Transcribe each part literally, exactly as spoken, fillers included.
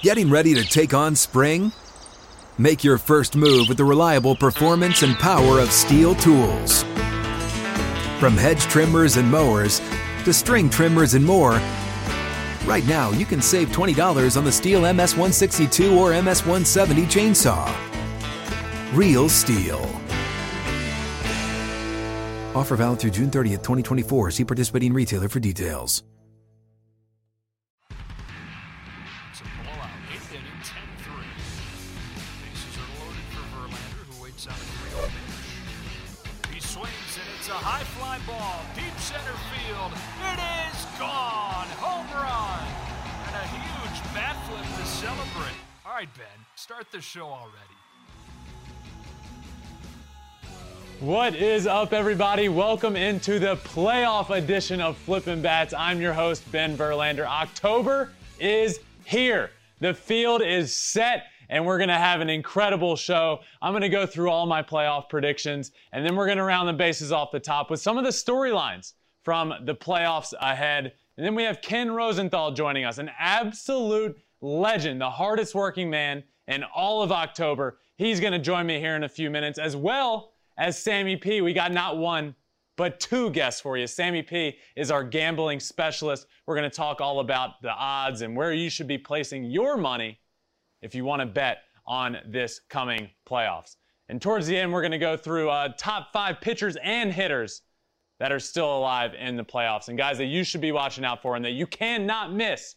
Getting ready to take on spring? Make your first move with the reliable performance and power of Steel tools. From hedge trimmers and mowers to string trimmers and more, right now you can save twenty dollars on the Steel M S one sixty-two or M S one seventy chainsaw. Real Steel. Offer valid through June thirtieth, twenty twenty-four. See participating retailer for details. It's a blowout. Eighth inning, ten three. Bases are loaded for Verlander, who waits out a three oh pitch. He swings, and it's a high fly ball. Deep center field. It is gone. Home run. And a huge bat flip to celebrate. All right, Ben, start the show already. What is up, everybody? Welcome into the playoff edition of Flippin' Bats. I'm your host, Ben Verlander. October is here. The field is set, and we're going to have an incredible show. I'm going to go through all my playoff predictions, and then we're going to round the bases off the top with some of the storylines from the playoffs ahead. And then we have Ken Rosenthal joining us, an absolute legend, the hardest working man in all of October. He's going to join me here in a few minutes, as well as Sammy P. We got not one, but two guests for you. Sammy P is our gambling specialist. We're going to talk all about the odds and where you should be placing your money if you want to bet on this coming playoffs. And towards the end, we're going to go through uh, top five pitchers and hitters that are still alive in the playoffs, and guys that you should be watching out for and that you cannot miss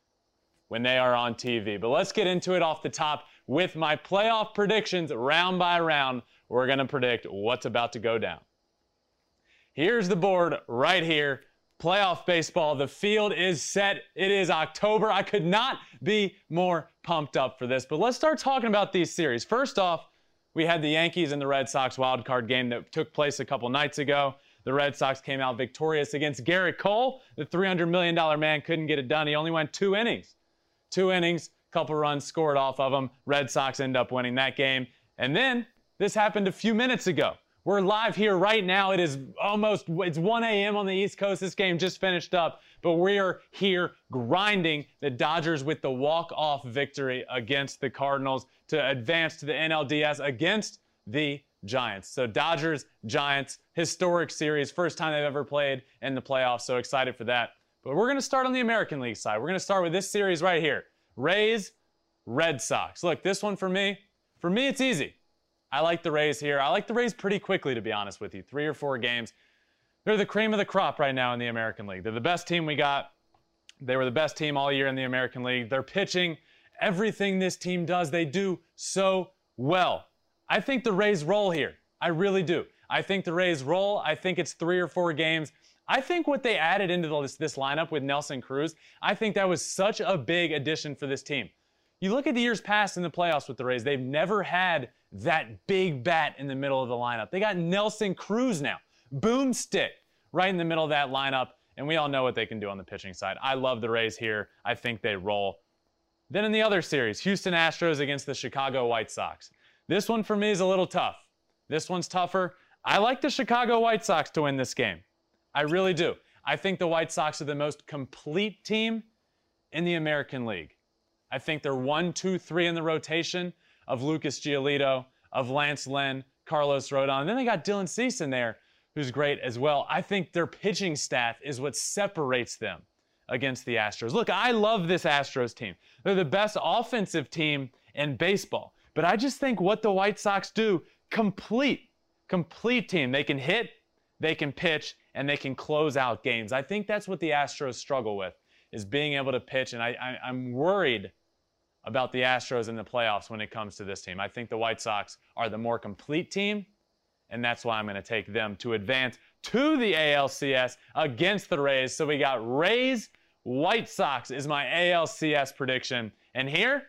when they are on T V. But let's get into it off the top with my playoff predictions round by round. We're going to predict what's about to go down. Here's the board right here. Playoff baseball. The field is set. It is October. I could not be more pumped up for this. But let's start talking about these series. First off, we had the Yankees and the Red Sox wild card game that took place a couple nights ago. The Red Sox came out victorious against Garrett Cole. The three hundred million dollars man couldn't get it done. He only went two innings. Two innings, couple runs scored off of him. Red Sox end up winning that game. And then this happened a few minutes ago. We're live here right now. It is almost, it's one a.m. on the East Coast. This game just finished up, but we are here grinding the Dodgers with the walk-off victory against the Cardinals to advance to the N L D S against the Giants. So Dodgers, Giants, historic series. First time they've ever played in the playoffs. So excited for that. But we're going to start on the American League side. We're going to start with this series right here. Rays, Red Sox. Look, this one for me, for me it's easy. I like the Rays here. I like the Rays pretty quickly, to be honest with you. Three or four games. They're the cream of the crop right now in the American League. They're the best team we got. They were the best team all year in the American League. They're pitching. Everything this team does, they do so well. I think the Rays roll here. I really do. I think the Rays roll. I think it's three or four games. I think what they added into this, this lineup with Nelson Cruz, I think that was such a big addition for this team. You look at the years past in the playoffs with the Rays, they've never had that big bat in the middle of the lineup. They got Nelson Cruz now. Boomstick right in the middle of that lineup, and we all know what they can do on the pitching side. I love the Rays here. I think they roll. Then in the other series, Houston Astros against the Chicago White Sox. This one for me is a little tough. This one's tougher. I like the Chicago White Sox to win this game. I really do. I think the White Sox are the most complete team in the American League. I think they're one, two, three in the rotation of Lucas Giolito, of Lance Lynn, Carlos Rodon. And then they got Dylan Cease in there, who's great as well. I think their pitching staff is what separates them against the Astros. Look, I love this Astros team. They're the best offensive team in baseball. But I just think what the White Sox do, complete, complete team. They can hit, they can pitch, and they can close out games. I think that's what the Astros struggle with, is being able to pitch. And I, I, I'm worried about the Astros in the playoffs when it comes to this team. I think the White Sox are the more complete team, and that's why I'm going to take them to advance to the A L C S against the Rays. So we got Rays, White Sox is my A L C S prediction. And here,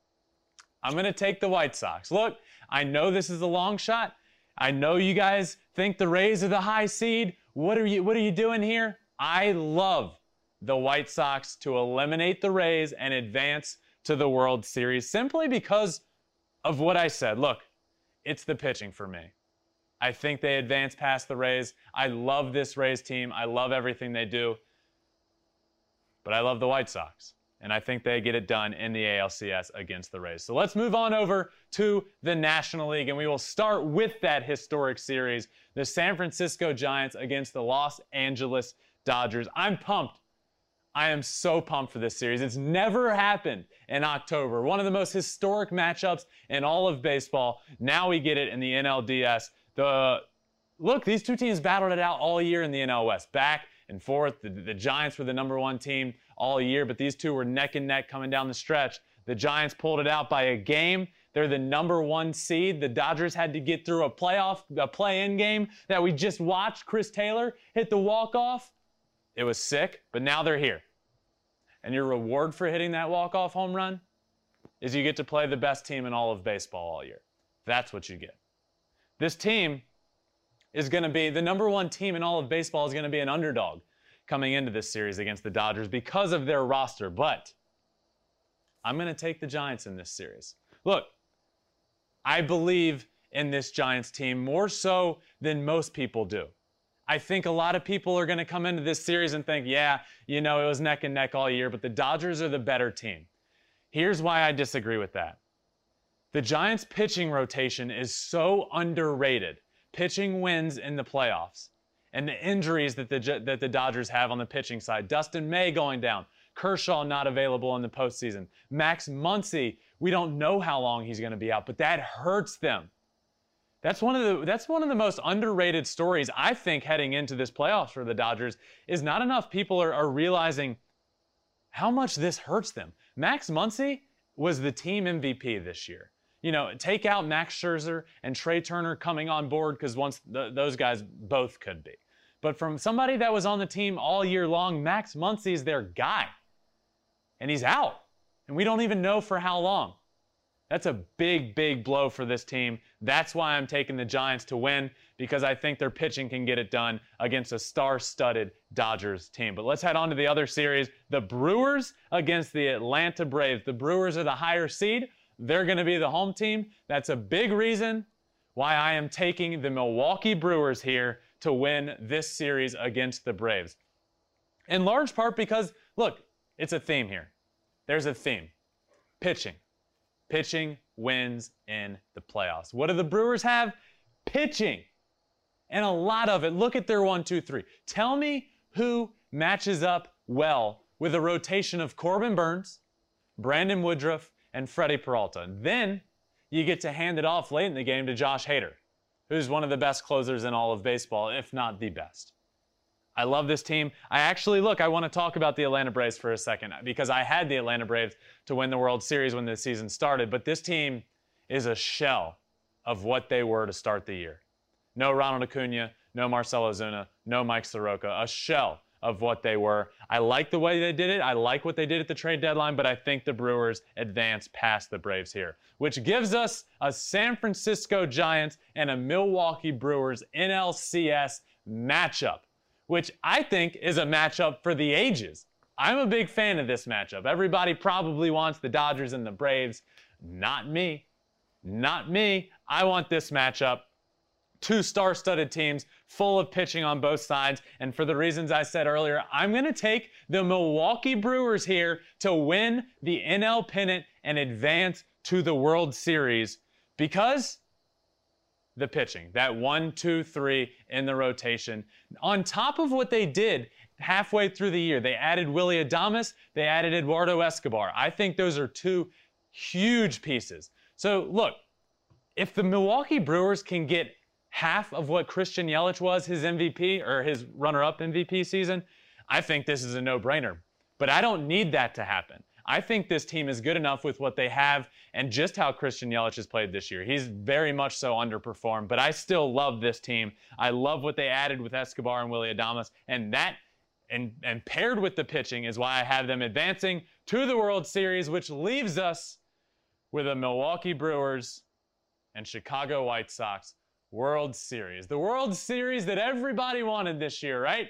I'm going to take the White Sox. Look, I know this is a long shot. I know you guys think the Rays are the high seed. What are you, what are you doing here? I love the White Sox to eliminate the Rays and advance to the World Series simply because of what I said. Look, it's the pitching for me. I think they advance past the Rays. I love this Rays team. I love everything they do. But I love the White Sox. And I think they get it done in the A L C S against the Rays. So let's move on over to the National League, and we will start with that historic series, the San Francisco Giants against the Los Angeles Dodgers. I'm pumped. I am so pumped for this series. It's never happened in October. One of the most historic matchups in all of baseball. Now we get it in the N L D S. The Look, these two teams battled it out all year in the N L West. Back and forth. The, the Giants were the number one team all year, but these two were neck and neck coming down the stretch. The Giants pulled it out by a game. They're the number one seed. The Dodgers had to get through a playoff, a play-in game that we just watched. Chris Taylor hit the walk-off. It was sick, but now they're here. And your reward for hitting that walk-off home run is you get to play the best team in all of baseball all year. That's what you get. This team is going to be, the number one team in all of baseball is going to be an underdog coming into this series against the Dodgers because of their roster. But I'm going to take the Giants in this series. Look, I believe in this Giants team more so than most people do. I think a lot of people are going to come into this series and think, yeah, you know, it was neck and neck all year, but the Dodgers are the better team. Here's why I disagree with that. The Giants' pitching rotation is so underrated. Pitching wins in the playoffs. And the injuries that the, that the Dodgers have on the pitching side. Dustin May going down. Kershaw not available in the postseason. Max Muncy, we don't know how long he's going to be out, but that hurts them. That's one of the that's one of the most underrated stories, I think, heading into this playoffs for the Dodgers, is not enough people are, are realizing how much this hurts them. Max Muncy was the team M V P this year. You know, take out Max Scherzer and Trey Turner coming on board, because once th- those guys both could be. But from somebody that was on the team all year long, Max Muncy is their guy. And he's out. And we don't even know for how long. That's a big, big blow for this team. That's why I'm taking the Giants to win, because I think their pitching can get it done against a star-studded Dodgers team. But let's head on to the other series. The Brewers against the Atlanta Braves. The Brewers are the higher seed. They're going to be the home team. That's a big reason why I am taking the Milwaukee Brewers here to win this series against the Braves. In large part because, look, it's a theme here. There's a theme. Pitching. Pitching wins in the playoffs. What do the Brewers have? Pitching. And a lot of it. Look at their one, two, three. Tell me who matches up well with a rotation of Corbin Burnes, Brandon Woodruff, and Freddie Peralta. And then you get to hand it off late in the game to Josh Hader, who's one of the best closers in all of baseball, if not the best. I love this team. I actually, look, I want to talk about the Atlanta Braves for a second, because I had the Atlanta Braves to win the World Series when the season started, but this team is a shell of what they were to start the year. No Ronald Acuna, no Marcell Ozuna, no Mike Soroka, a shell of what they were. I like the way they did it. I like what they did at the trade deadline, but I think the Brewers advance past the Braves here, which gives us a San Francisco Giants and a Milwaukee Brewers N L C S matchup, which I think is a matchup for the ages. I'm a big fan of this matchup. Everybody probably wants the Dodgers and the Braves. Not me. Not me. I want this matchup. Two star-studded teams, full of pitching on both sides. And for the reasons I said earlier, I'm going to take the Milwaukee Brewers here to win the N L pennant and advance to the World Series, because the pitching, that one, two, three in the rotation. On top of what they did halfway through the year, they added Willy Adames, they added Eduardo Escobar. I think those are two huge pieces. So look, if the Milwaukee Brewers can get half of what Christian Yelich was his M V P or his runner-up M V P season, I think this is a no-brainer. But I don't need that to happen. I think this team is good enough with what they have and just how Christian Yelich has played this year. He's very much so underperformed, but I still love this team. I love what they added with Escobar and Willy Adames, and that, and, and paired with the pitching, is why I have them advancing to the World Series, which leaves us with the Milwaukee Brewers and Chicago White Sox World Series. The World Series that everybody wanted this year, right?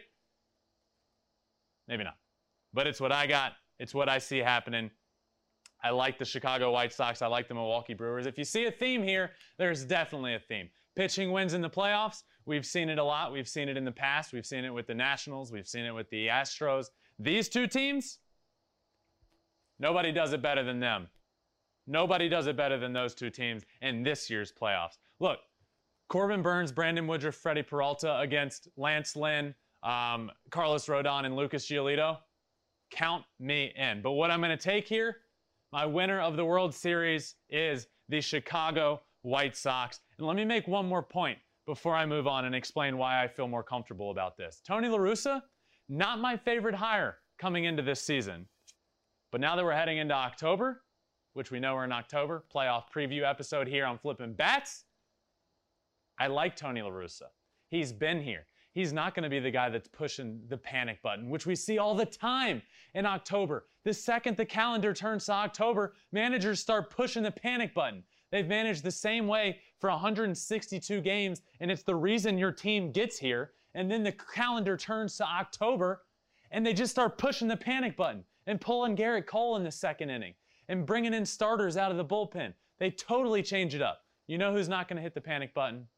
Maybe not. But it's what I got. It's what I see happening. I like the Chicago White Sox. I like the Milwaukee Brewers. If you see a theme here, there's definitely a theme. Pitching wins in the playoffs. We've seen it a lot. We've seen it in the past. We've seen it with the Nationals. We've seen it with the Astros. These two teams, Nobody does it better than them. Nobody does it better than those two teams in this year's playoffs. Look, Corbin Burns, Brandon Woodruff, Freddie Peralta against Lance Lynn, um, Carlos Rodon, and Lucas Giolito. Count me in. But what I'm going to take here, my winner of the World Series is the Chicago White Sox. And let me make one more point before I move on and explain why I feel more comfortable about this. Tony La Russa, not my favorite hire coming into this season. But now that we're heading into October, which we know we're in October, playoff preview episode here on Flippin' Bats, I like Tony La Russa. He's been here. He's not going to be the guy that's pushing the panic button, which we see all the time in October. The second the calendar turns to October, managers start pushing the panic button. They've managed the same way for one hundred sixty-two games, and it's the reason your team gets here. And then the calendar turns to October, and they just start pushing the panic button and pulling Garrett Cole in the second inning and bringing in starters out of the bullpen. They totally change it up. You know who's not going to hit the panic button?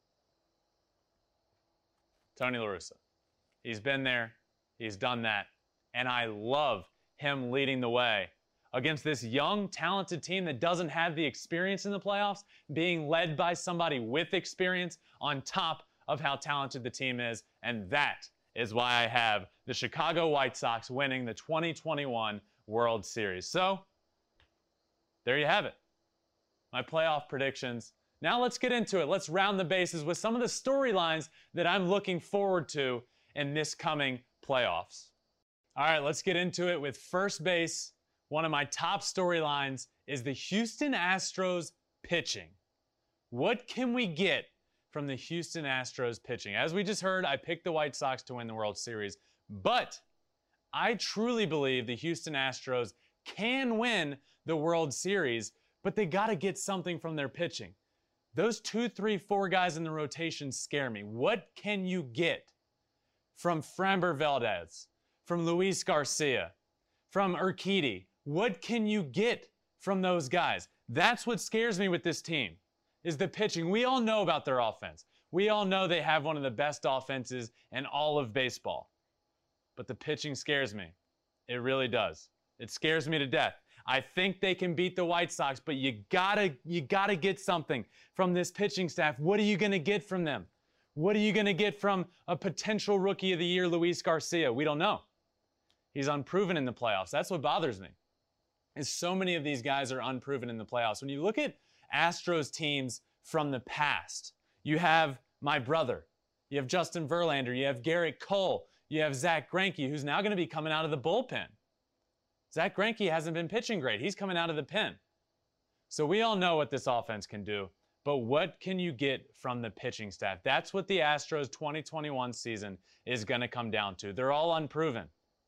Tony La Russa. He's been there. He's done that. And I love him leading the way against this young, talented team that doesn't have the experience in the playoffs, being led by somebody with experience on top of how talented the team is. And that is why I have the Chicago White Sox winning the twenty twenty-one World Series. So, there you have it. My playoff predictions. Now let's get into it. Let's round the bases with some of the storylines that I'm looking forward to in this coming playoffs. All right, let's get into it with first base. One of my top storylines is the Houston Astros pitching. What can we get from the Houston Astros pitching? As we just heard, I picked the White Sox to win the World Series, but I truly believe the Houston Astros can win the World Series, but they got to get something from their pitching. Those two, three, four guys in the rotation scare me. What can you get from Framber Valdez, from Luis Garcia, from Urquidy? What can you get from those guys? That's what scares me with this team, is the pitching. We all know about their offense. We all know they have one of the best offenses in all of baseball. But the pitching scares me. It really does. It scares me to death. I think they can beat the White Sox, but you gotta, you gotta get something from this pitching staff. What are you gonna get from them? What are you gonna get from a potential Rookie of the Year, Luis Garcia? We don't know. He's unproven in the playoffs. That's what bothers me, is so many of these guys are unproven in the playoffs. When you look at Astros teams from the past, you have my brother, you have Justin Verlander, you have Garrett Cole, you have Zach Greinke, who's now gonna be coming out of the bullpen. Zach Greinke hasn't been pitching great. He's coming out of the pen. So we all know what this offense can do, but what can you get from the pitching staff? That's what the Astros twenty twenty-one season is going to come down to. They're all unproven.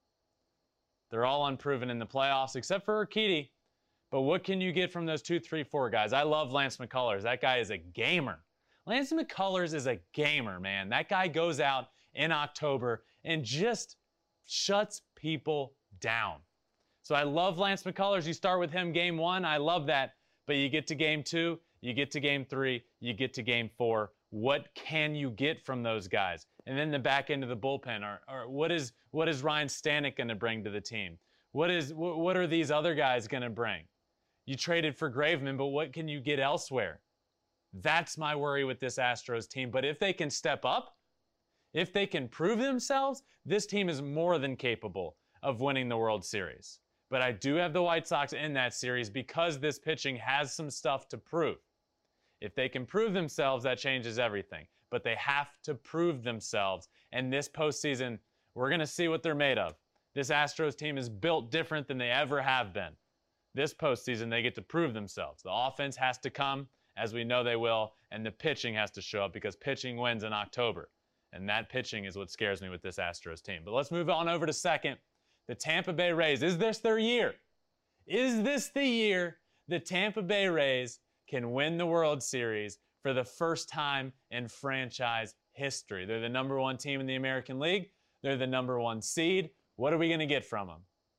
They're all unproven in the playoffs, except for Urquidy. But what can you get from those two, three, four guys? I love Lance McCullers. That guy is a gamer. Lance McCullers is a gamer, man. That guy goes out in October and just shuts people down. So I love Lance McCullers. You start with him game one. I love that. But you get to game two, you get to game three, you get to game four. What can you get from those guys? And then the back end of the bullpen, or, or what is what is Ryan Stanek going to bring to the team? What is what, what are these other guys going to bring? You traded for Graveman, but what can you get elsewhere? That's my worry with this Astros team. But if they can step up, if they can prove themselves, this team is more than capable of winning the World Series. But I do have the White Sox in that series because this pitching has some stuff to prove. If they can prove themselves, that changes everything. But they have to prove themselves. And this postseason, we're going to see what they're made of. This Astros team is built different than they ever have been. This postseason, they get to prove themselves. The offense has to come, as we know they will, and the pitching has to show up because pitching wins in October. And that pitching is what scares me with this Astros team. But let's move on over to second. The Tampa Bay Rays. Is this their year? Is this the year the Tampa Bay Rays can win the World Series for the first time in franchise history? They're the number one team in the American League. They're the number one seed. What are we going to get from them?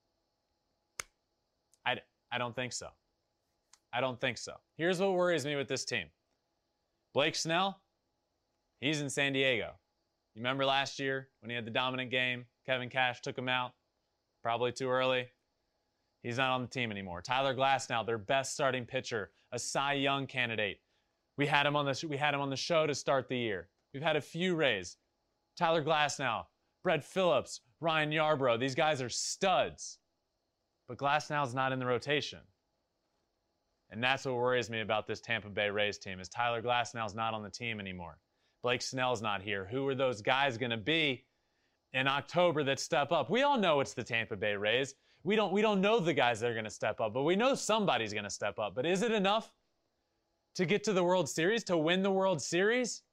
I, I don't think so. I don't think so. Here's what worries me with this team. Blake Snell, he's in San Diego. You remember last year when he had the dominant game? Kevin Cash took him out. Probably too early. He's not on the team anymore. Tyler Glasnow, their best starting pitcher, a Cy Young candidate. We had him on the we had him on the show to start the year. We've had a few Rays. Tyler Glasnow, Brett Phillips, Ryan Yarbrough. These guys are studs. But Glasnow's not in the rotation. And that's what worries me about this Tampa Bay Rays team is Tyler Glasnow's not on the team anymore. Blake Snell's not here. Who are those guys going to be in October that step up? We all know it's the Tampa Bay Rays. We don't, we don't know the guys that are going to step up, but we know somebody's going to step up. But is it enough to get to the World Series, to win the World Series?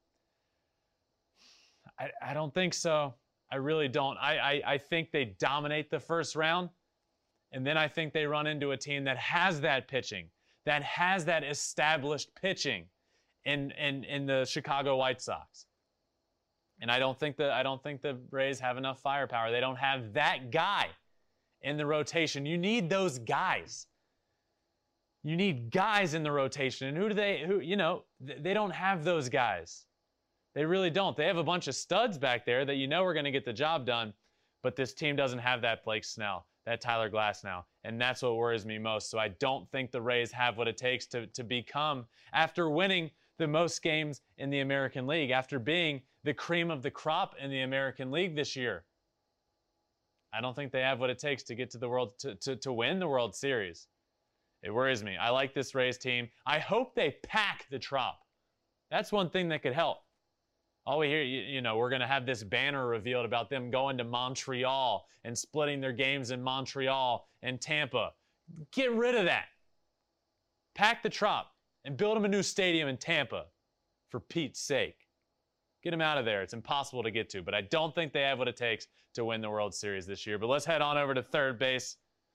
I, I don't think so. I really don't. I, I, I think they dominate the first round, and then I think they run into a team that has that pitching, that has that established pitching in, in, in the Chicago White Sox. And I don't think the I don't think the Rays have enough firepower. They don't have that guy in the rotation. You need those guys. You need guys in the rotation. And who do they who you know, they don't have those guys. They really don't. They have a bunch of studs back there that you know are going to get the job done, but this team doesn't have that Blake Snell, that Tyler Glasnow, and that's what worries me most. So I don't think the Rays have what it takes to, to become, after winning the most games in the American League, after being the cream of the crop in the American League this year. I don't think they have what it takes to get to the world, to, to, to win the World Series. It worries me. I like this Rays team. I hope they pack the Trop. That's one thing that could help. All we hear, you, you know, we're going to have this banner revealed about them going to Montreal and splitting their games in Montreal and Tampa. Get rid of that. Pack the Trop and build them a new stadium in Tampa, for Pete's sake. Get them out of there. It's impossible to get to, but I don't think they have what it takes to win the World Series this year. But let's head on over to third base.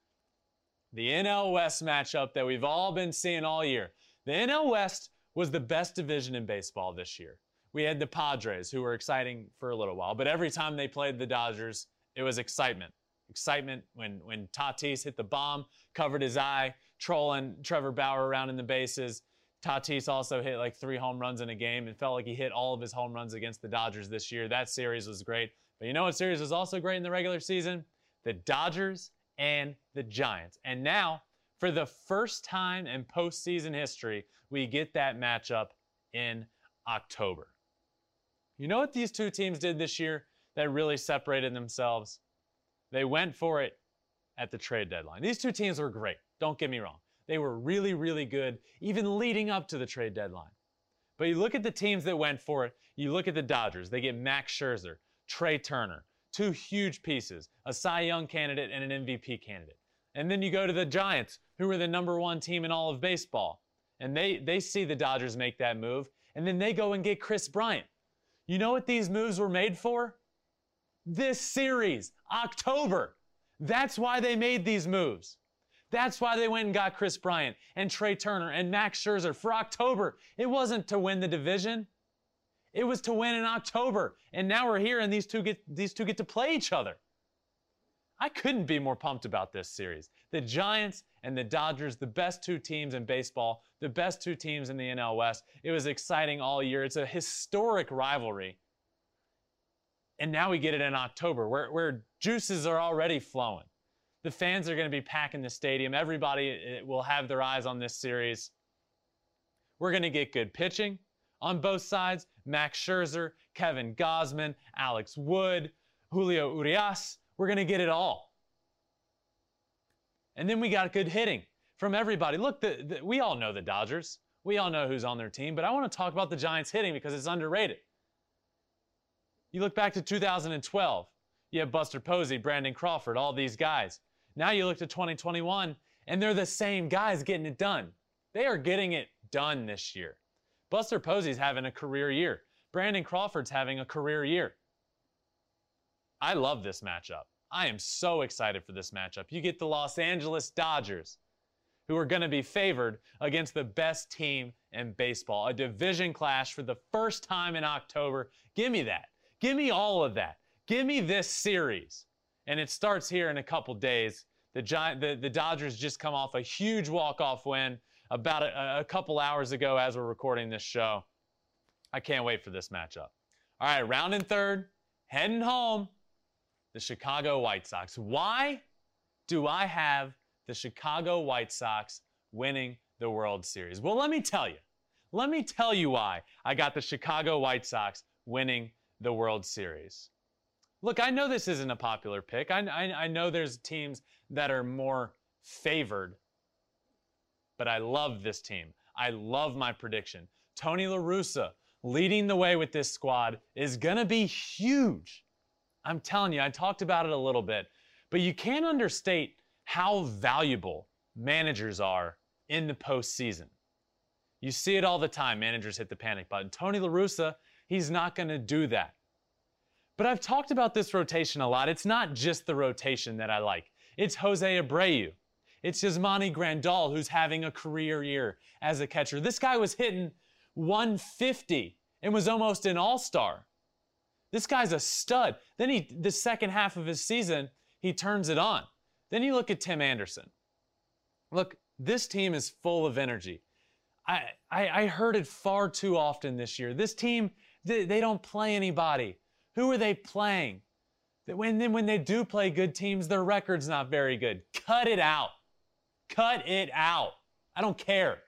The N L West matchup that we've all been seeing all year. The N L West was the best division in baseball this year. We had the Padres, who were exciting for a little while, but every time they played the Dodgers, it was excitement. Excitement when, when Tatis hit the bomb, covered his eye, trolling Trevor Bauer around in the bases. Tatis also hit like three home runs in a game and felt like he hit all of his home runs against the Dodgers this year. That series was great. But you know what series was also great in the regular season? The Dodgers and the Giants. And now, for the first time in postseason history, we get that matchup in October. You know what these two teams did this year that really separated themselves? They went for it at the trade deadline. These two teams were great. Don't get me wrong. They were really, really good, even leading up to the trade deadline. But you look at the teams that went for it. You look at the Dodgers. They get Max Scherzer, Trey Turner, two huge pieces, a Cy Young candidate and an M V P candidate. And then you go to the Giants, who are the number one team in all of baseball. And they, they see the Dodgers make that move, and then they go and get Kris Bryant. You know what these moves were made for? This series, October. That's why they made these moves. That's why they went and got Kris Bryant and Trey Turner and Max Scherzer for October. It wasn't to win the division. It was to win in October. And now we're here and these two get, these two get to play each other. I couldn't be more pumped about this series. The Giants and the Dodgers, the best two teams in baseball, the best two teams in the N L West. It was exciting all year. It's a historic rivalry. And now we get it in October, where, where juices are already flowing. The fans are going to be packing the stadium. Everybody will have their eyes on this series. We're going to get good pitching on both sides. Max Scherzer, Kevin Gausman, Alex Wood, Julio Urias. We're going to get it all. And then we got good hitting from everybody. Look, the, the, we all know the Dodgers. We all know who's on their team, but I want to talk about the Giants hitting because it's underrated. You look back to two thousand twelve. You have Buster Posey, Brandon Crawford, all these guys. Now you look to twenty twenty-one, and they're the same guys getting it done. They are getting it done this year. Buster Posey's having a career year. Brandon Crawford's having a career year. I love this matchup. I am so excited for this matchup. You get the Los Angeles Dodgers, who are going to be favored against the best team in baseball. A division clash for the first time in October. Give me that. Give me all of that. Give me this series. And it starts here in a couple days. The, Gi- the, the Dodgers just come off a huge walk-off win about a, a couple hours ago as we're recording this show. I can't wait for this matchup. All right, round and third, heading home, the Chicago White Sox. Why do I have the Chicago White Sox winning the World Series. Well, let me tell you. Let me tell you why I got the Chicago White Sox winning the World Series. Look, I know this isn't a popular pick. I, I, I know there's teams that are more favored, but I love this team. I love my prediction. Tony La Russa leading the way with this squad is going to be huge. I'm telling you, I talked about it a little bit, but you can't understate how valuable managers are in the postseason. You see it all the time. Managers hit the panic button. Tony La Russa, he's not going to do that. But I've talked about this rotation a lot. It's not just the rotation that I like. It's Jose Abreu. It's Yasmani Grandal, who's having a career year as a catcher. This guy was hitting one fifty and was almost an all-star. This guy's a stud. Then he, the second half of his season, he turns it on. Then you look at Tim Anderson. Look, this team is full of energy. I, I, I heard it far too often this year. This team, they, they don't play anybody. Who are they playing? When, then when they do play good teams, their record's not very good. Cut it out. Cut it out. I don't care.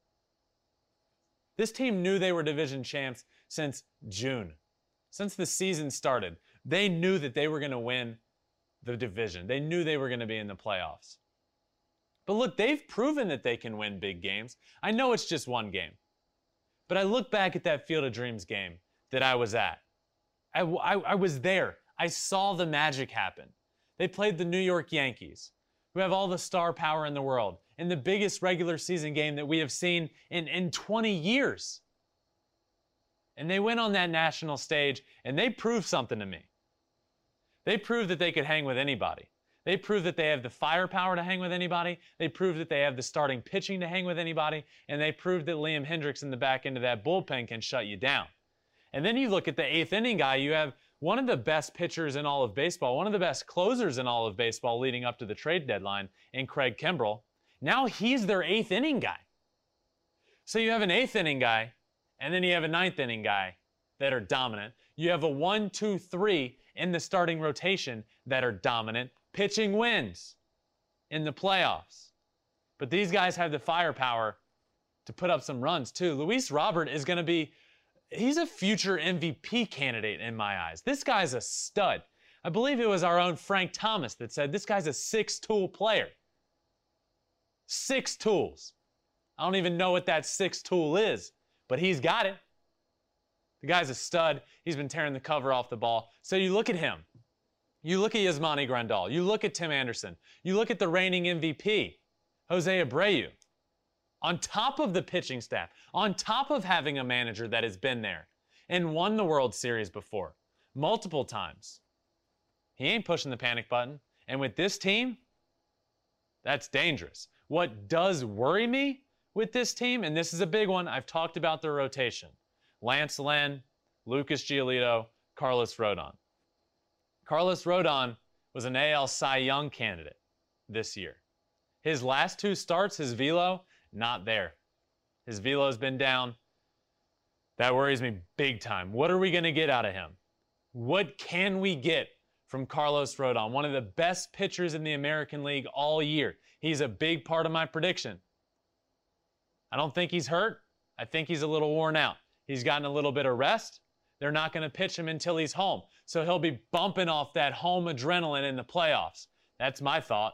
This team knew they were division champs since June. Since the season started, they knew that they were going to win the division. They knew they were going to be in the playoffs. But look, they've proven that they can win big games. I know it's just one game. But I look back at that Field of Dreams game that I was at. I, I, I was there. I saw the magic happen. They played the New York Yankees, who have all the star power in the world, in the biggest regular season game that we have seen in, in twenty years. And they went on that national stage, and they proved something to me. They proved that they could hang with anybody. They proved that they have the firepower to hang with anybody. They proved that they have the starting pitching to hang with anybody. And they proved that Liam Hendriks in the back end of that bullpen can shut you down. And then you look at the eighth inning guy. You have one of the best pitchers in all of baseball, one of the best closers in all of baseball leading up to the trade deadline in Craig Kimbrell. Now he's their eighth inning guy. So you have an eighth inning guy, and then you have a ninth inning guy that are dominant. You have a one, two, three in the starting rotation that are dominant. Pitching wins in the playoffs. But these guys have the firepower to put up some runs too. Luis Robert is going to be, he's a future M V P candidate in my eyes. This guy's a stud. I believe it was our own Frank Thomas that said this guy's a six-tool player. Six tools. I don't even know what that sixth tool is, but he's got it. The guy's a stud. He's been tearing the cover off the ball. So you look at him. You look at Yasmani Grandal. You look at Tim Anderson. You look at the reigning M V P, Jose Abreu. On top of the pitching staff, on top of having a manager that has been there and won the World Series before, multiple times, he ain't pushing the panic button. And with this team, that's dangerous. What does worry me with this team, and this is a big one, I've talked about their rotation. Lance Lynn, Lucas Giolito, Carlos Rodon. Carlos Rodon was an A L Cy Young candidate this year. His last two starts, his velo, not there. His velo's been down. That worries me big time. What are we going to get out of him? What can we get from Carlos Rodon? One of the best pitchers in the American League all year. He's a big part of my prediction. I don't think he's hurt. I think he's a little worn out. He's gotten a little bit of rest. They're not going to pitch him until he's home. So he'll be bumping off that home adrenaline in the playoffs. That's my thought.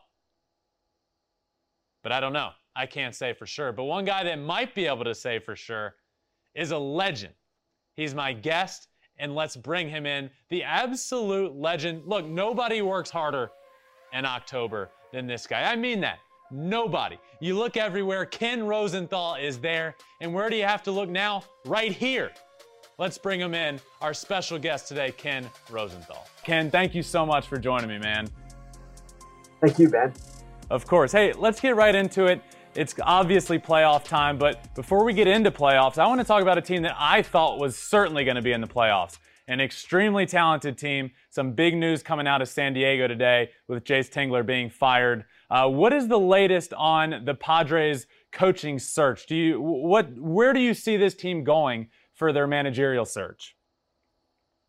But I don't know. I can't say for sure. But one guy that might be able to say for sure is a legend. He's my guest, and let's bring him in. The absolute legend. Look, nobody works harder in October than this guy. I mean that. Nobody. You look everywhere. Ken Rosenthal is there. And where do you have to look now? Right here. Let's bring him in, our special guest today, Ken Rosenthal. Ken, thank you so much for joining me, man. Thank you, Ben. Of course. Hey, let's get right into it. It's obviously playoff time, but before we get into playoffs, I want to talk about a team that I thought was certainly going to be in the playoffs. An extremely talented team. Some big news coming out of San Diego today with Jace Tingler being fired. Uh, what is the latest on the Padres coaching search? Do you what? Where do you see this team going for their managerial search?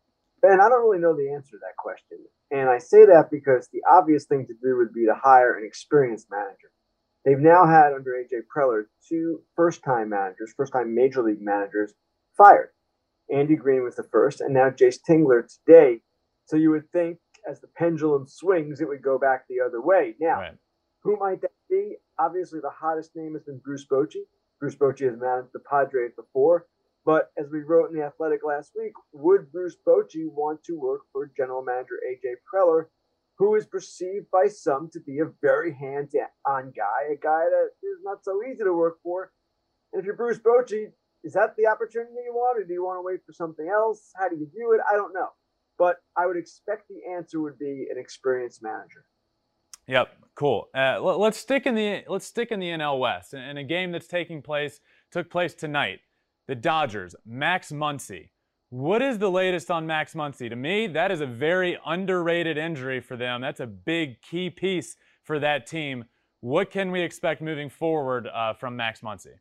Ben, I don't really know the answer to that question. And I say that because the obvious thing to do would be to hire an experienced manager. They've now had under A J Preller two first-time managers, first-time major league managers fired. Andy Green was the first, and now Jace Tingler today. So you would think as the pendulum swings, it would go back the other way. Now, right. Who might that be? Obviously, the hottest name has been Bruce Bochy. Bruce Bochy has managed the Padres before. But as we wrote in The Athletic last week, would Bruce Bochy want to work for general manager A J Preller, who is perceived by some to be a very hands-on guy, a guy that is not so easy to work for? And if you're Bruce Bochy, is that the opportunity you want, or do you want to wait for something else? How do you view it? I don't know. But I would expect the answer would be an experienced manager. Yep, cool. Uh, let's stick in the let's stick in the N L West, in a game that's taking place took place tonight. The Dodgers, Max Muncy. What is the latest on Max Muncy? To me, that is a very underrated injury for them. That's a big key piece for that team. What can we expect moving forward uh, from Max Muncy?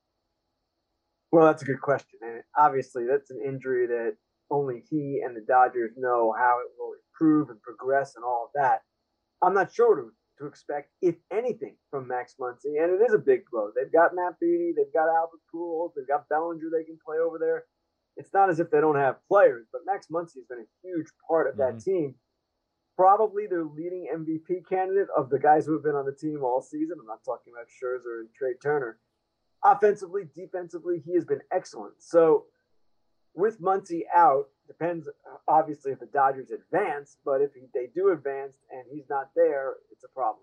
Well, that's a good question. And obviously, that's an injury that only he and the Dodgers know how it will improve and progress and all of that. I'm not sure to, to expect, if anything, from Max Muncy. And it is a big blow. They've got Matt Beaty, they've got Albert Pujols, they've got Bellinger they can play over there. It's not as if they don't have players, but Max Muncy has been a huge part of that mm-hmm. team. Probably their leading M V P candidate of the guys who have been on the team all season. I'm not talking about Scherzer and Trey Turner. Offensively, defensively, he has been excellent. So with Muncy out, depends obviously if the Dodgers advance, but if he, they do advance and he's not there, it's a problem.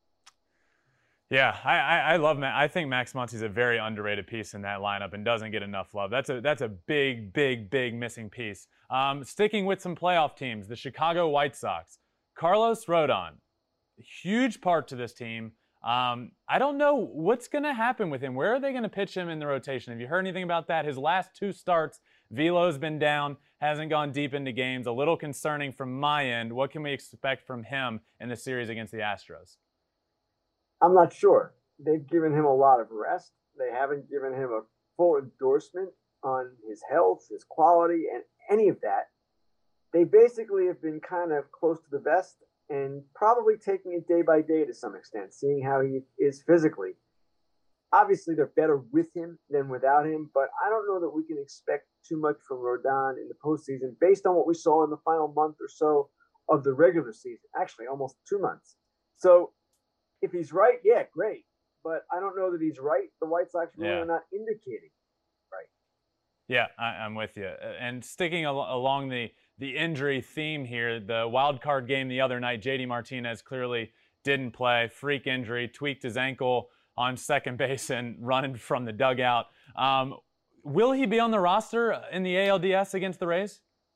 Yeah, I, I, I love Matt. I think Max Muncy is a very underrated piece in that lineup and doesn't get enough love. That's a that's a big, big, big missing piece. Um, sticking with some playoff teams, the Chicago White Sox. Carlos Rodon, huge part to this team. Um, I don't know what's going to happen with him. Where are they going to pitch him in the rotation? Have you heard anything about that? His last two starts, velo's been down, hasn't gone deep into games. A little concerning from my end. What can we expect from him in the series against the Astros? I'm not sure. They've given him a lot of rest. They haven't given him a full endorsement on his health, his quality, and any of that. They basically have been kind of close to the vest and probably taking it day by day to some extent, seeing how he is physically. Obviously, they're better with him than without him, but I don't know that we can expect too much from Rodon in the postseason based on what we saw in the final month or so of the regular season. Actually, almost two months. So if he's right, yeah, great. But I don't know that he's right. The White Sox really yeah. are not indicating right. Yeah, I, I'm with you. And sticking al- along the the injury theme here, the wild card game the other night, J D Martinez clearly didn't play. Freak injury, tweaked his ankle on second base and running from the dugout. Um, will he be on the roster in the A L D S against the Rays?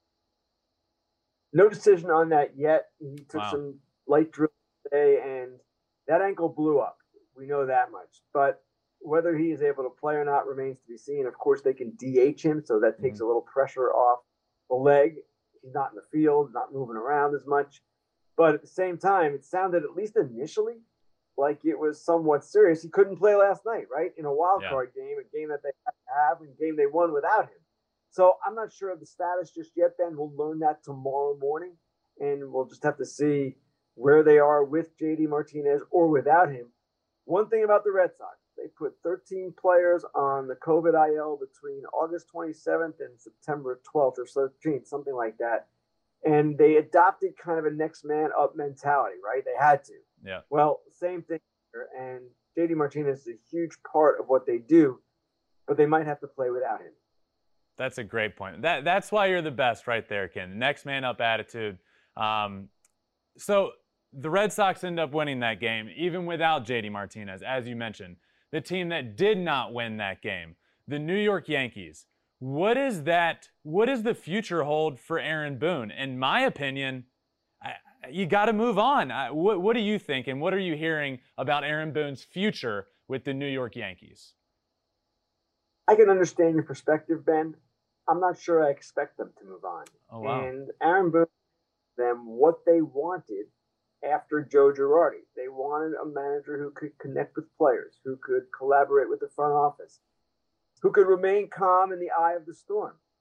No decision on that yet. He took wow. some light drills today, and that ankle blew up. We know that much. But whether he is able to play or not remains to be seen. Of course, they can D H him, so that takes mm-hmm. a little pressure off the leg. He's not in the field, not moving around as much. But at the same time, it sounded, at least initially, like it was somewhat serious. He couldn't play last night, right? In a wild yeah. card game, a game that they have to have, and a game they won without him. So I'm not sure of the status just yet, Ben. We'll learn that tomorrow morning, and we'll just have to see where they are with J D Martinez or without him. One thing about the Red Sox, they put thirteen players on the COVID I L between August twenty-seventh and September twelfth or thirteenth, something like that. And they adopted kind of a next man up mentality, right? They had to. Yeah. Well, same thing here. And J D Martinez is a huge part of what they do, but they might have to play without him. That's a great point. That That's why you're the best right there, Ken. Next man up attitude. Um, so the Red Sox end up winning that game, even without J D Martinez, as you mentioned. The team that did not win that game, the New York Yankees. What is that? What does the future hold for Aaron Boone? In my opinion, I, you got to move on. I, what, what do you think, and what are you hearing about Aaron Boone's future with the New York Yankees? I can understand your perspective, Ben. I'm not sure I expect them to move on. Oh, wow. And Aaron Boone, them what they wanted after Joe Girardi. They wanted a manager who could connect with players, who could collaborate with the front office, who could remain calm in the eye of the storm.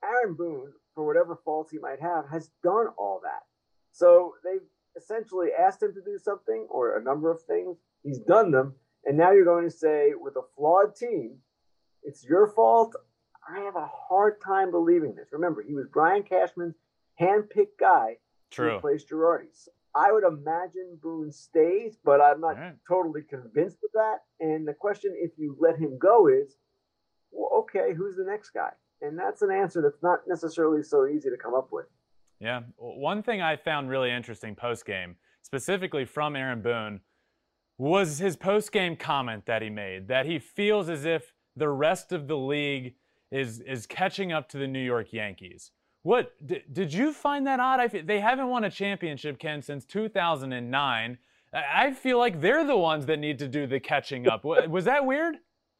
Aaron Boone, for whatever faults he might have, has done all that. So they've essentially asked him to do something or a number of things. He's done them. And now you're going to say, with a flawed team, it's your fault. I have a hard time believing this. Remember, he was Brian Cashman's hand-picked guy True. to replace Girardi. So I would imagine Boone stays, but I'm not right. totally convinced of that. And the question, if you let him go, is, well, okay, who's the next guy? And that's an answer that's not necessarily so easy to come up with. Yeah. One thing I found really interesting post-game, specifically from Aaron Boone, was his post-game comment that he made, that he feels as if the rest of the league is is catching up to the New York Yankees. What d- did you find that odd? I feel, they haven't won a championship, Ken, since two thousand nine. I feel like they're the ones that need to do the catching up. Was that weird?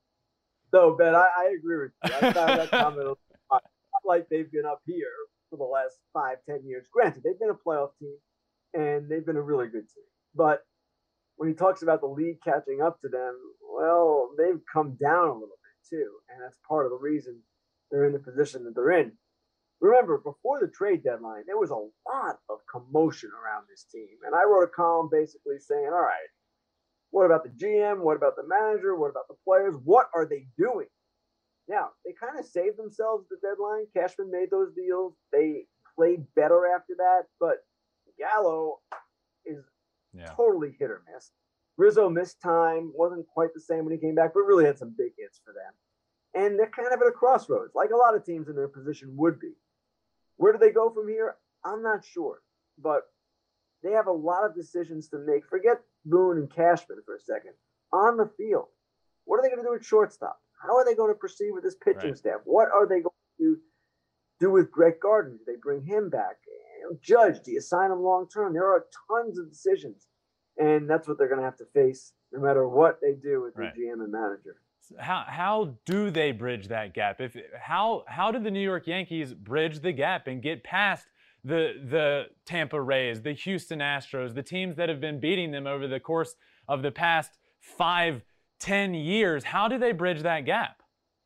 No, Ben, I, I agree with you. I found that comment not like they've been up here for the last five, ten years. Granted, they've been a playoff team, and they've been a really good team. But when he talks about the league catching up to them, well, they've come down a little bit too, and that's part of the reason they're in the position that they're in. Remember, before the trade deadline, there was a lot of commotion around this team, and I wrote a column basically saying, all right, what about the G M? What about the manager? What about the players? What are they doing? Now, they kind of saved themselves at the deadline. Cashman made those deals. They played better after that, but Gallo is yeah. totally hit or miss. Rizzo missed time, wasn't quite the same when he came back, but really had some big hits for them. And they're kind of at a crossroads, like a lot of teams in their position would be. Where do they go from here? I'm not sure. But they have a lot of decisions to make. Forget Boone and Cashman for a second. On the field, what are they going to do at shortstop? How are they going to proceed with this pitching right. staff? What are they going to do with Greg Gardner? Do they bring him back? You know, Judge, do you sign him long term? There are tons of decisions. And that's what they're going to have to face no matter what they do with right. the G M and manager. How how do they bridge that gap? If how how do the New York Yankees bridge the gap and get past the the Tampa Rays, the Houston Astros, the teams that have been beating them over the course of the past five, ten years? How do they bridge that gap?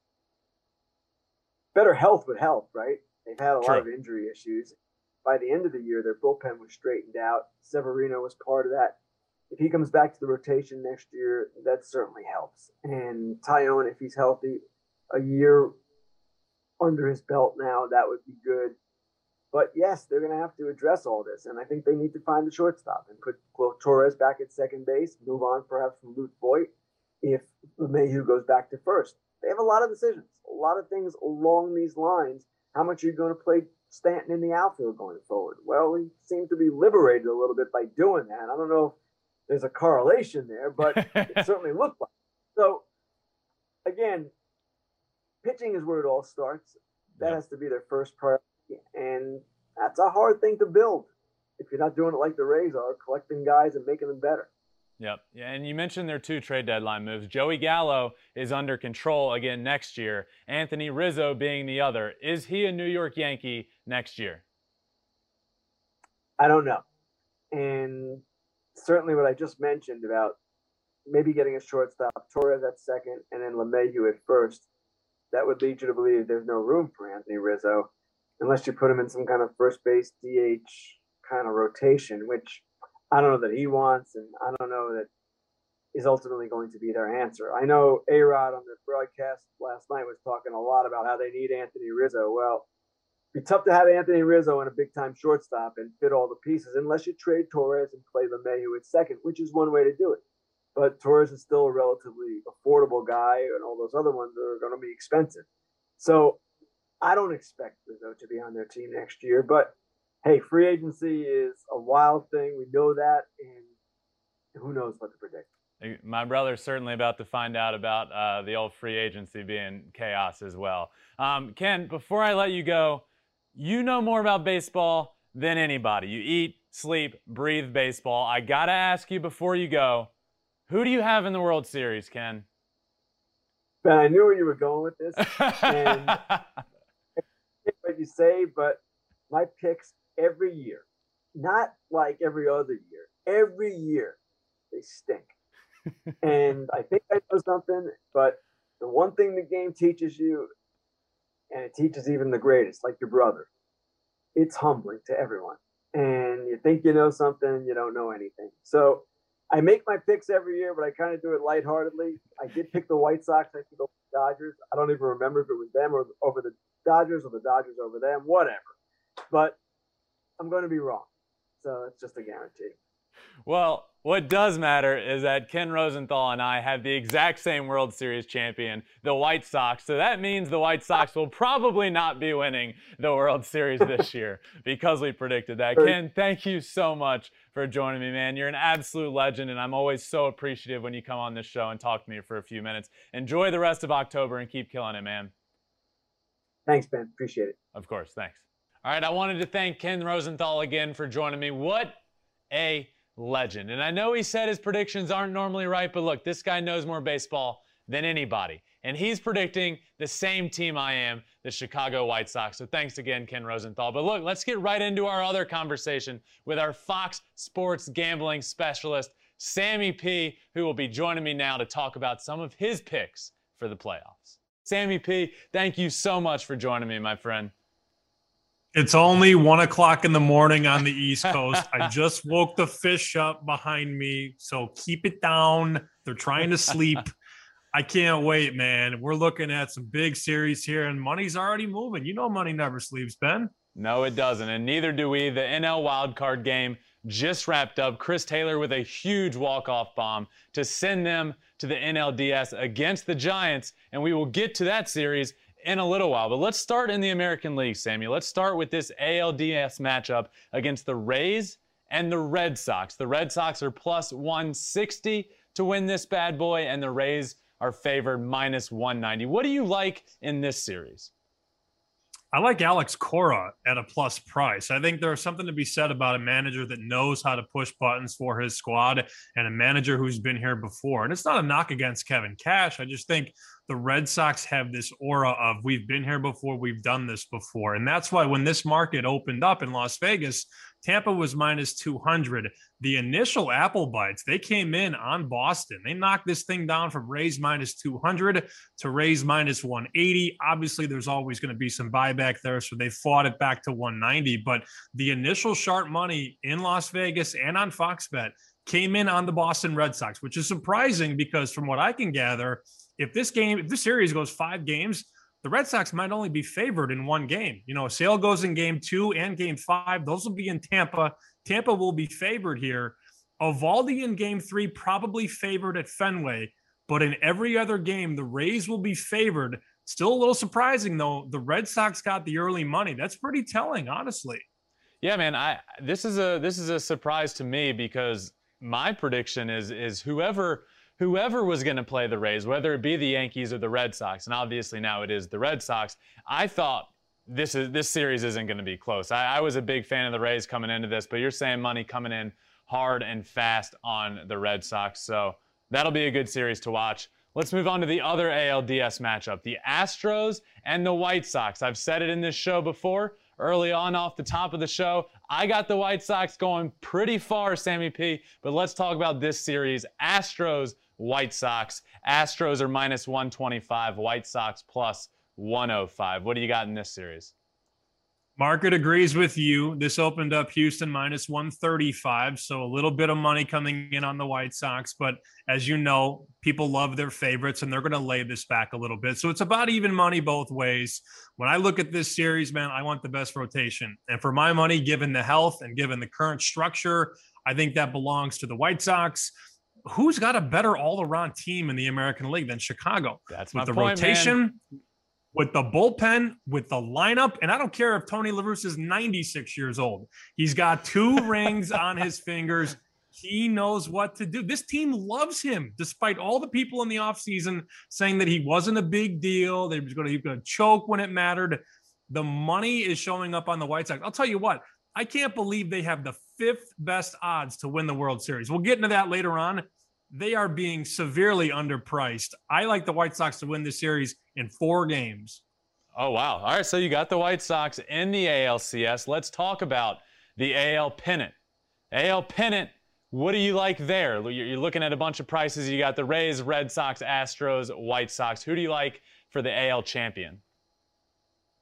Better health would help, right? They've had a True. lot of injury issues. By the end of the year, their bullpen was straightened out. Severino was part of that. If he comes back to the rotation next year, that certainly helps. And Taillon, if he's healthy, a year under his belt now, that would be good. But yes, they're going to have to address all this. And I think they need to find the shortstop and put Torres back at second base, move on perhaps from Luke Voigt if LeMahieu goes back to first. They have a lot of decisions, a lot of things along these lines. How much are you going to play Stanton in the outfield going forward? Well, he seemed to be liberated a little bit by doing that. I don't know if there's a correlation there, but it certainly looked like it. So, again, pitching is where it all starts. That has to be their first priority, and that's a hard thing to build if you're not doing it like the Rays are, collecting guys and making them better. Yep. Yeah, and you mentioned their two trade deadline moves. Joey Gallo is under control again next year. Anthony Rizzo being the other. Is he a New York Yankee next year? I don't know. And certainly what I just mentioned about maybe getting a shortstop, Torres at second, and then LeMahieu at first, that would lead you to believe there's no room for Anthony Rizzo unless you put him in some kind of first base D H kind of rotation, which I don't know that he wants, and I don't know that is ultimately going to be their answer. I know A-Rod on the broadcast last night was talking a lot about how they need Anthony Rizzo. Well, it'd be tough to have Anthony Rizzo in a big-time shortstop and fit all the pieces unless you trade Torres and play LeMahieu at second, which is one way to do it. But Torres is still a relatively affordable guy, and all those other ones are going to be expensive. So I don't expect Rizzo to be on their team next year. But, hey, free agency is a wild thing. We know that, and who knows what to predict. My brother's certainly about to find out about uh, the old free agency being chaos as well. Um, Ken, before I let you go, you know more about baseball than anybody. You eat, sleep, breathe baseball. I got to ask you before you go, who do you have in the World Series, Ken? Ben, I knew where you were going with this. And I think what you say, but my picks every year, not like every other year, every year, they stink. And I think I know something, but the one thing the game teaches you, and it teaches even the greatest, like your brother. It's humbling to everyone. And you think you know something, you don't know anything. So I make my picks every year, but I kind of do it lightheartedly. I did pick the White Sox. I picked the Dodgers. I don't even remember if it was them or over the Dodgers or the Dodgers over them, whatever. But I'm going to be wrong. So it's just a guarantee. Well, what does matter is that Ken Rosenthal and I have the exact same World Series champion, the White Sox. So that means the White Sox will probably not be winning the World Series this year because we predicted that. Ken, thank you so much for joining me, man. You're an absolute legend, and I'm always so appreciative when you come on this show and talk to me for a few minutes. Enjoy the rest of October and keep killing it, man. Thanks, Ben. Appreciate it. Of course. Thanks. All right, I wanted to thank Ken Rosenthal again for joining me. What a legend. And I know he said his predictions aren't normally right, but look, this guy knows more baseball than anybody. And he's predicting the same team I am, the Chicago White Sox. So thanks again, Ken Rosenthal. But look, let's get right into our other conversation with our Fox Sports gambling specialist, Sammy P., who will be joining me now to talk about some of his picks for the playoffs. Sammy P., thank you so much for joining me, my friend. It's only one o'clock in the morning on the East Coast. I just woke the fish up behind me, so keep it down. They're trying to sleep. I can't wait, man. We're looking at some big series here, and money's already moving. You know money never sleeps, Ben. No, it doesn't, and neither do we. The N L wildcard game just wrapped up. Chris Taylor with a huge walk-off bomb to send them to the N L D S against the Giants, and we will get to that series in a little while. But let's start in the American League, Sammy. Let's start with this A L D S matchup against the Rays and the Red Sox. The Red Sox are plus one sixty to win this bad boy, and the Rays are favored minus one ninety. What do you like in this series? I like Alex Cora at a plus price. I think there's something to be said about a manager that knows how to push buttons for his squad and a manager who's been here before. And it's not a knock against Kevin Cash. I just think the Red Sox have this aura of we've been here before, we've done this before. And that's why when this market opened up in Las Vegas, Tampa was minus two hundred. The initial apple bites, they came in on Boston. They knocked this thing down from Rays minus two hundred to Rays minus one eighty. Obviously, there's always going to be some buyback there, so they fought it back to one ninety. But the initial sharp money in Las Vegas and on Fox Bet came in on the Boston Red Sox, which is surprising because from what I can gather, if this game, if this series goes five games, the Red Sox might only be favored in one game. You know, Sale goes in game two and game five. Those will be in Tampa. Tampa will be favored here. Eovaldi in game three, probably favored at Fenway. But in every other game, the Rays will be favored. Still a little surprising, though. The Red Sox got the early money. That's pretty telling, honestly. Yeah, man. I this is a this is a surprise to me because my prediction is is whoever – Whoever was going to play the Rays, whether it be the Yankees or the Red Sox, and obviously now it is the Red Sox, I thought this is this series isn't going to be close. I, I was a big fan of the Rays coming into this, but you're saying money coming in hard and fast on the Red Sox, so that'll be a good series to watch. Let's move on to the other A L D S matchup, the Astros and the White Sox. I've said it in this show before. Early on off the top of the show, I got the White Sox going pretty far, Sammy P. But let's talk about this series. Astros, White Sox. Astros are minus one twenty-five, White Sox plus one oh five. What do you got in this series? Market agrees with you. This opened up Houston minus one thirty-five, so a little bit of money coming in on the White Sox. But as you know, people love their favorites, and they're going to lay this back a little bit. So it's about even money both ways. When I look at this series, man, I want the best rotation. And for my money, given the health and given the current structure, I think that belongs to the White Sox. Who's got a better all-around team in the American League than Chicago? That's with my the point, rotation, man. With the bullpen, with the lineup, and I don't care if Tony La Russa is ninety-six years old. He's got two rings on his fingers. He knows what to do. This team loves him, despite all the people in the offseason saying that he wasn't a big deal. They were going to, he was going to choke when it mattered. The money is showing up on the White Sox. I'll tell you what, I can't believe they have the fifth best odds to win the World Series. We'll get into that later on. They are being severely underpriced. I like the White Sox to win this series in four games. Oh, wow. All right, so you got the White Sox in the A L C S. Let's talk about the A L pennant. A L pennant, what do you like there? You're looking at a bunch of prices. You got the Rays, Red Sox, Astros, White Sox. Who do you like for the A L champion?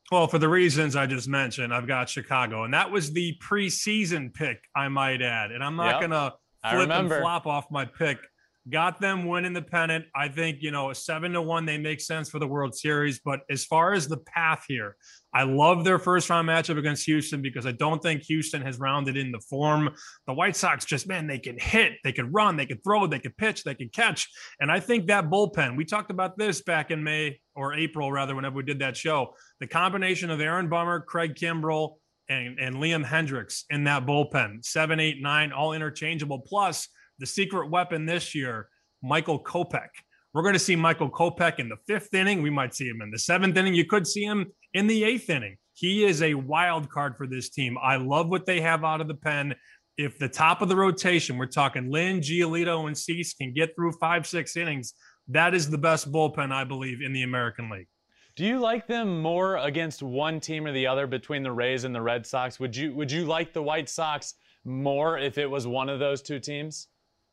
Well, for the reasons I just mentioned, I've got Chicago, and that was the preseason pick, I might add. And I'm not Yep, going to flip and flop off my pick. Got them winning the pennant. I think, you know, a seven to one, they make sense for the World Series. But as far as the path here, I love their first round matchup against Houston because I don't think Houston has rounded in the form. The White Sox just, man, they can hit, they can run, they can throw, they can pitch, they can catch. And I think that bullpen, we talked about this back in May or April, rather, whenever we did that show. The combination of Aaron Bummer, Craig Kimbrell, and, and Liam Hendriks in that bullpen, seven, eight, nine, all interchangeable. Plus, the secret weapon this year, Michael Kopech. We're going to see Michael Kopech in the fifth inning. We might see him in the seventh inning. You could see him in the eighth inning. He is a wild card for this team. I love what they have out of the pen. If the top of the rotation, we're talking Lynn, Giolito, and Cease, can get through five, six innings, that is the best bullpen, I believe, in the American League. Do you like them more against one team or the other between the Rays and the Red Sox? Would you would you like the White Sox more if it was one of those two teams?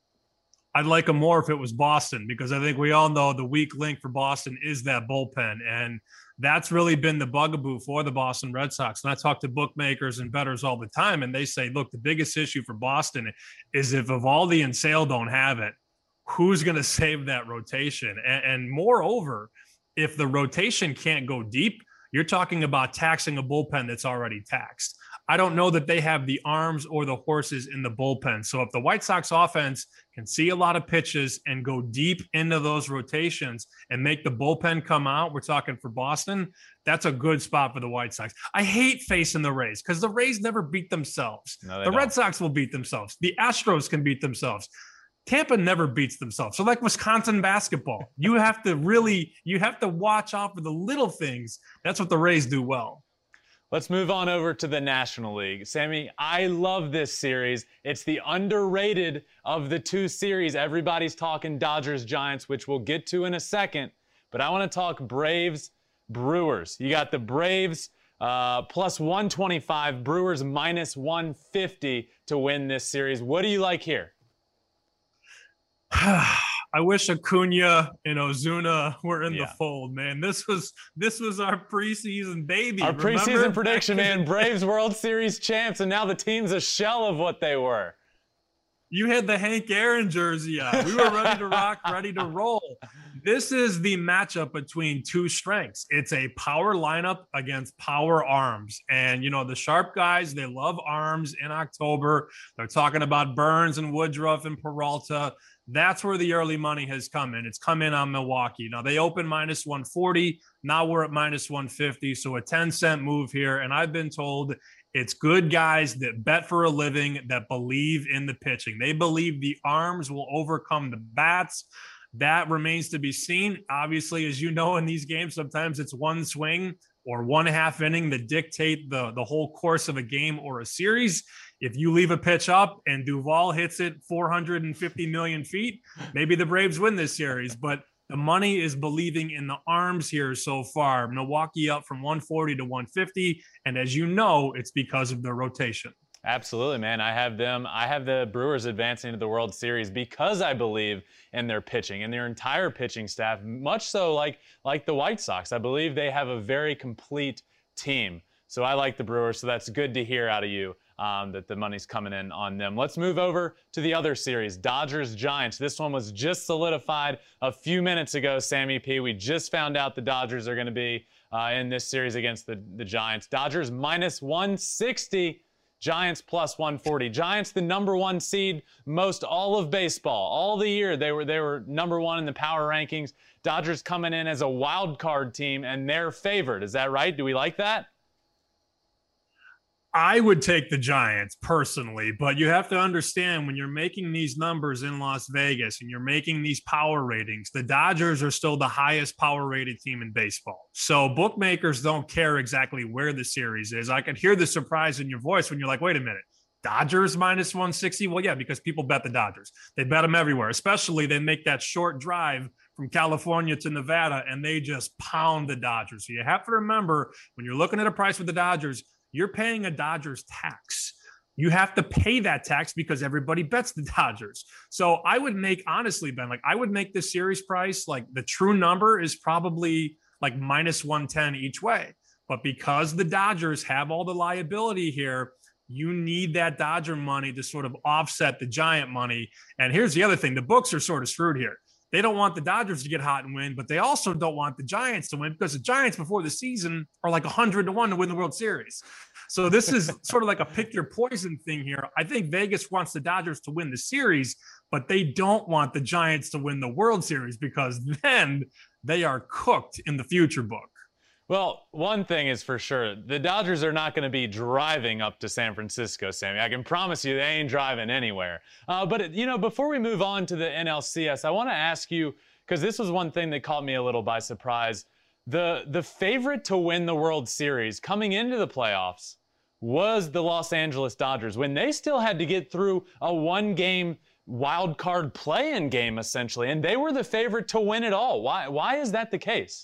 I'd like them more if it was Boston, because I think we all know the weak link for Boston is that bullpen. And that's really been the bugaboo for the Boston Red Sox. And I talk to bookmakers and bettors all the time, and they say, look, the biggest issue for Boston is if Eovaldi and Sale don't have it, who's going to save that rotation? And, and moreover, if the rotation can't go deep, you're talking about taxing a bullpen that's already taxed. I don't know that they have the arms or the horses in the bullpen. So if the White Sox offense can see a lot of pitches and go deep into those rotations and make the bullpen come out, we're talking for Boston, that's a good spot for the White Sox. I hate facing the Rays because the Rays never beat themselves. No, the don't. Red Sox will beat themselves. The Astros can beat themselves. Tampa never beats themselves. So like Wisconsin basketball, you have to really, you have to watch out for the little things. That's what the Rays do well. Let's move on over to the National League. Sammy, I love this series. It's the underrated of the two series. Everybody's talking Dodgers-Giants, which we'll get to in a second. But I want to talk Braves-Brewers. You got the Braves uh, plus one twenty-five, Brewers minus one fifty to win this series. What do you like here? I wish Acuna and Ozuna were in Yeah. the fold, man. This was this was our preseason baby. Our Remember? preseason prediction, man. Braves World Series champs, and now the team's a shell of what they were. You had the Hank Aaron jersey on. We were ready to rock, ready to roll. This is the matchup between two strengths. It's a power lineup against power arms. And, you know, the sharp guys, they love arms in October. They're talking about Burns and Woodruff and Peralta. That's where the early money has come in. It's come in on Milwaukee. Now, they opened minus one forty. Now we're at minus one fifty. So a ten cent move here. And I've been told it's good guys that bet for a living, that believe in the pitching. They believe the arms will overcome the bats. That remains to be seen. Obviously, as you know, in these games, sometimes it's one swing or one half inning that dictate the, the whole course of a game or a series. If you leave a pitch up and Duvall hits it four hundred fifty million feet, maybe the Braves win this series. But the money is believing in the arms here so far. Milwaukee up from one forty to one fifty. And as you know, it's because of the rotation. Absolutely, man. I have them. I have the Brewers advancing to the World Series because I believe in their pitching and their entire pitching staff, much so like, like the White Sox. I believe they have a very complete team. So I like the Brewers, so that's good to hear out of you. Um, that the money's coming in on them. Let's move over to the other series, Dodgers-Giants. This one was just solidified a few minutes ago, Sammy P. We just found out the Dodgers are going to be uh, in this series against the, the Giants. Dodgers minus one sixty, Giants plus one forty. Giants, the number one seed most all of baseball. All the year, they were, they were number one in the power rankings. Dodgers coming in as a wild card team, and they're favored. Is that right? Do we like that? I would take the Giants personally, but you have to understand when you're making these numbers in Las Vegas and you're making these power ratings, the Dodgers are still the highest power rated team in baseball. So bookmakers don't care exactly where the series is. I could hear the surprise in your voice when you're like, wait a minute, Dodgers minus one sixty? Well, yeah, because people bet the Dodgers. They bet them everywhere, especially they make that short drive from California to Nevada and they just pound the Dodgers. So you have to remember when you're looking at a price for the Dodgers, you're paying a Dodgers tax. You have to pay that tax because everybody bets the Dodgers. So I would make, honestly, Ben, like I would make the series price, like the true number is probably like minus one ten each way. But because the Dodgers have all the liability here, you need that Dodger money to sort of offset the Giant money. And here's the other thing. The books are sort of screwed here. They don't want the Dodgers to get hot and win, but they also don't want the Giants to win because the Giants before the season are like one hundred to one to win the World Series. So this is sort of like a pick your poison thing here. I think Vegas wants the Dodgers to win the series, but they don't want the Giants to win the World Series because then they are cooked in the future book. Well, one thing is for sure, the Dodgers are not going to be driving up to San Francisco, Sammy. I can promise you they ain't driving anywhere. Uh, but, you know, before we move on to the N L C S, I want to ask you, because this was one thing that caught me a little by surprise. The, the favorite to win the World Series coming into the playoffs was the Los Angeles Dodgers when they still had to get through a one-game wild card play-in game, essentially, and they were the favorite to win it all. Why, why is that the case?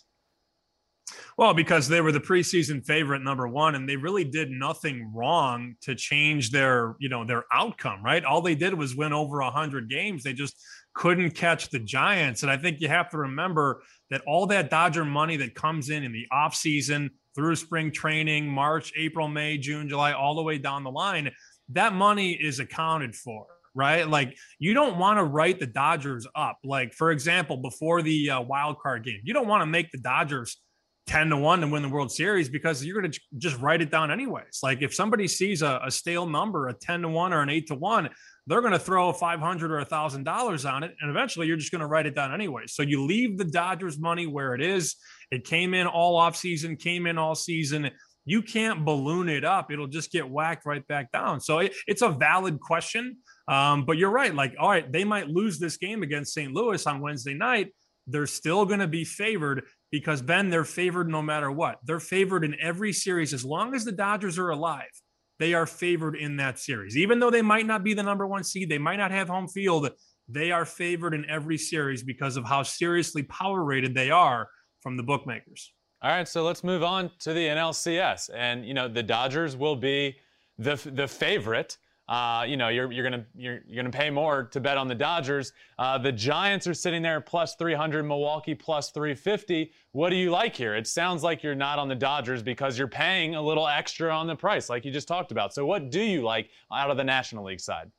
Well, because they were the preseason favorite, number one, and they really did nothing wrong to change their, you know, their outcome, right? All they did was win over one hundred games. They just couldn't catch the Giants. And I think you have to remember that all that Dodger money that comes in in the offseason through spring training, March, April, May, June, July, all the way down the line, that money is accounted for. Right? Like, you don't want to write the Dodgers up. Like, for example, before the uh, wild card game, you don't want to make the Dodgers ten to one to win the World Series because you're going to just write it down anyways. Like, if somebody sees a, a stale number, a ten to one or an eight to one, they're going to throw a five hundred or a thousand dollars on it. And eventually you're just going to write it down anyway. So you leave the Dodgers money where it is. It came in all off season, came in all season. You can't balloon it up. It'll just get whacked right back down. So it, it's a valid question. Um, but you're right. Like, all right, they might lose this game against Saint Louis on Wednesday night. They're still going to be favored because, Ben, they're favored no matter what. They're favored in every series. As long as the Dodgers are alive, they are favored in that series. Even though they might not be the number one seed, they might not have home field, they are favored in every series because of how seriously power rated they are from the bookmakers. All right, so let's move on to the N L C S. And, you know, the Dodgers will be the the favorite. Uh, you know, you're you're gonna you're you're gonna pay more to bet on the Dodgers. Uh, the Giants are sitting there plus three hundred, Milwaukee plus three fifty. What do you like here? It sounds like you're not on the Dodgers because you're paying a little extra on the price, like you just talked about. So, what do you like out of the National League side?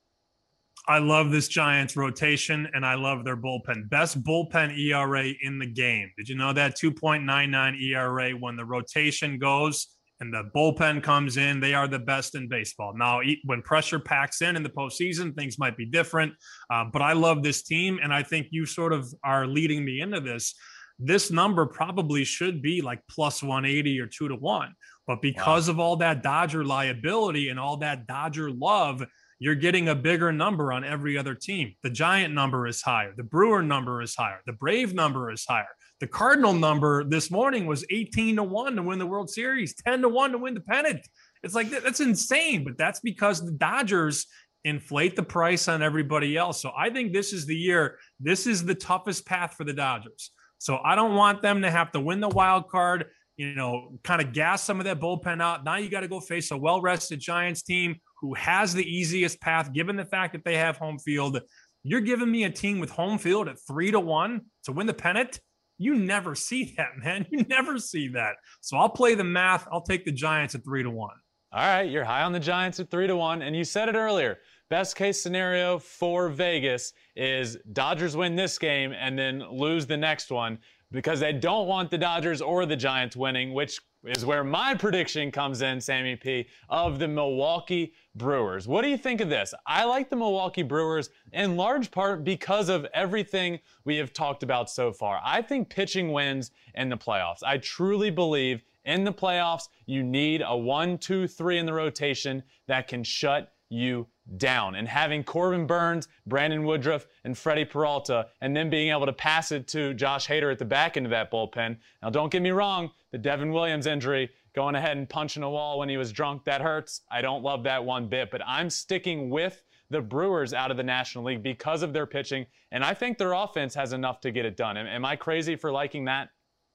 I love this Giants rotation, and I love their bullpen. Best bullpen E R A in the game. Did you know that? two point nine nine E R A when the rotation goes and the bullpen comes in, they are the best in baseball. Now, when pressure packs in in the postseason, things might be different. Uh, but I love this team, and I think you sort of are leading me into this. This number probably should be like plus one eighty or two to one. But because wow. of all that Dodger liability and all that Dodger love, you're getting a bigger number on every other team. The Giant number is higher. The Brewer number is higher. The Brave number is higher. The Cardinal number this morning was eighteen to one to win the World Series, ten to one to win the pennant. It's like, that's insane, but that's because the Dodgers inflate the price on everybody else. So I think this is the year. This is the toughest path for the Dodgers. So I don't want them to have to win the wild card, you know, kind of gas some of that bullpen out. Now you got to go face a well-rested Giants team who has the easiest path, given the fact that they have home field. You're giving me a team with home field at three to one to win the pennant. You never see that, man. You never see that. So I'll play the math. I'll take the Giants at three to one. All right, you're high on the Giants at three to one, and you said it earlier. Best case scenario for Vegas is Dodgers win this game and then lose the next one because they don't want the Dodgers or the Giants winning, which is where my prediction comes in, Sammy P, of the Milwaukee Brewers. What do you think of this? I like the Milwaukee Brewers in large part because of everything we have talked about so far. I think pitching wins in the playoffs. I truly believe in the playoffs, you need a one, two, three in the rotation that can shut you down. And having Corbin Burnes, Brandon Woodruff, and Freddie Peralta, and then being able to pass it to Josh Hader at the back end of that bullpen. Now, don't get me wrong, the Devin Williams injury, going ahead and punching a wall when he was drunk, that hurts. I don't love that one bit, but I'm sticking with the Brewers out of the National League because of their pitching, and I think their offense has enough to get it done. Am, am I crazy for liking that?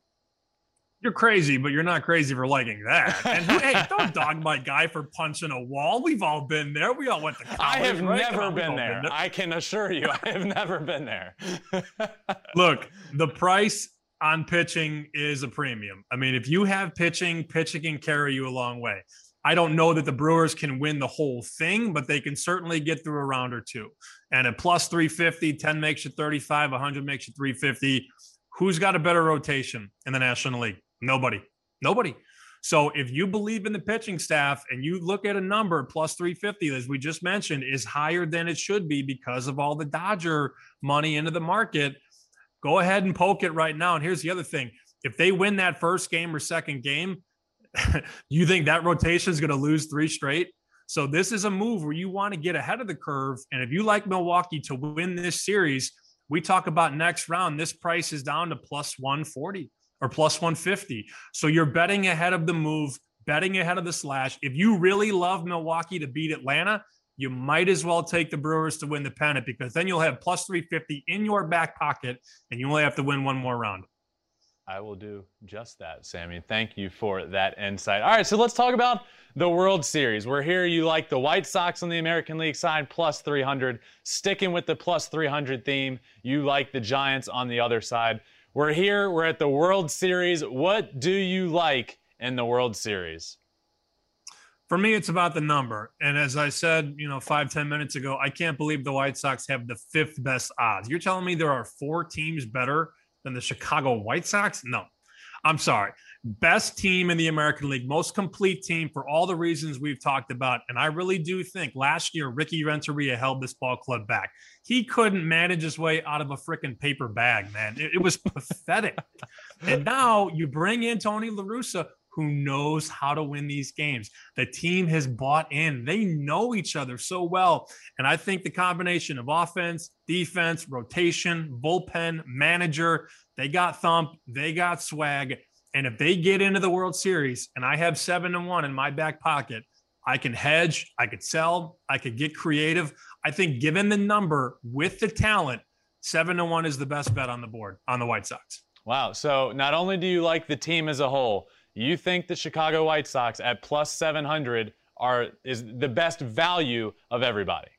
You're crazy, but you're not crazy for liking that. And hey, don't dog my guy for punching a wall. We've all been there. We all went to college. I have right? never on, been there. been there. I can assure you, I have never been there. Look, the price on pitching is a premium. I mean, if you have pitching, pitching can carry you a long way. I don't know that the Brewers can win the whole thing, but they can certainly get through a round or two. And at plus three fifty, ten makes you thirty-five, one hundred makes you three fifty. Who's got a better rotation in the National League? Nobody. Nobody. So if you believe in the pitching staff and you look at a number plus three fifty, as we just mentioned, is higher than it should be because of all the Dodger money into the market, go ahead and poke it right now. And here's the other thing. If they win that first game or second game, you think that rotation is going to lose three straight? So this is a move where you want to get ahead of the curve. And if you like Milwaukee to win this series, we talk about next round, this price is down to plus one forty or plus one fifty. So you're betting ahead of the move, betting ahead of the slash. If you really love Milwaukee to beat Atlanta, you might as well take the Brewers to win the pennant, because then you'll have plus three fifty in your back pocket and you only have to win one more round. I will do just that, Sammy. Thank you for that insight. All right, so let's talk about the World Series. We're here. You like the White Sox on the American League side, plus three hundred. Sticking with the plus three hundred theme, you like the Giants on the other side. We're here. We're at the World Series. What do you like in the World Series? For me, it's about the number. And as I said, you know, five, ten minutes ago, I can't believe the White Sox have the fifth best odds. You're telling me there are four teams better than the Chicago White Sox? No, I'm sorry. Best team in the American League, most complete team for all the reasons we've talked about. And I really do think last year, Ricky Renteria held this ball club back. He couldn't manage his way out of a freaking paper bag, man. It, it was pathetic. And now you bring in Tony La Russa, who knows how to win these games. The team has bought in. They know each other so well. And I think the combination of offense, defense, rotation, bullpen, manager, they got thump, they got swag. And if they get into the World Series and I have seven to one in my back pocket, I can hedge, I could sell, I could get creative. I think given the number with the talent, seven to one is the best bet on the board on the White Sox. Wow. So not only do you like the team as a whole, you think the Chicago White Sox at plus seven hundred are is the best value of everybody?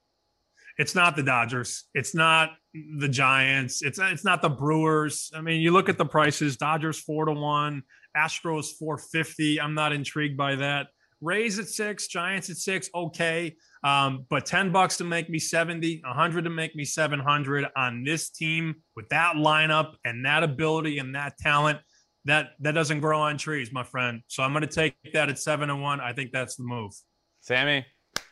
It's not the Dodgers. It's not the Giants. It's it's not the Brewers. I mean, you look at the prices. Dodgers four to one, Astros four fifty. I'm not intrigued by that. Rays at six, Giants at six. Okay, um, but ten bucks to make me seventy, a hundred to make me seven hundred on this team with that lineup and that ability and that talent. That that doesn't grow on trees, my friend. So I'm going to take that at seven and one. I think that's the move. Sammy,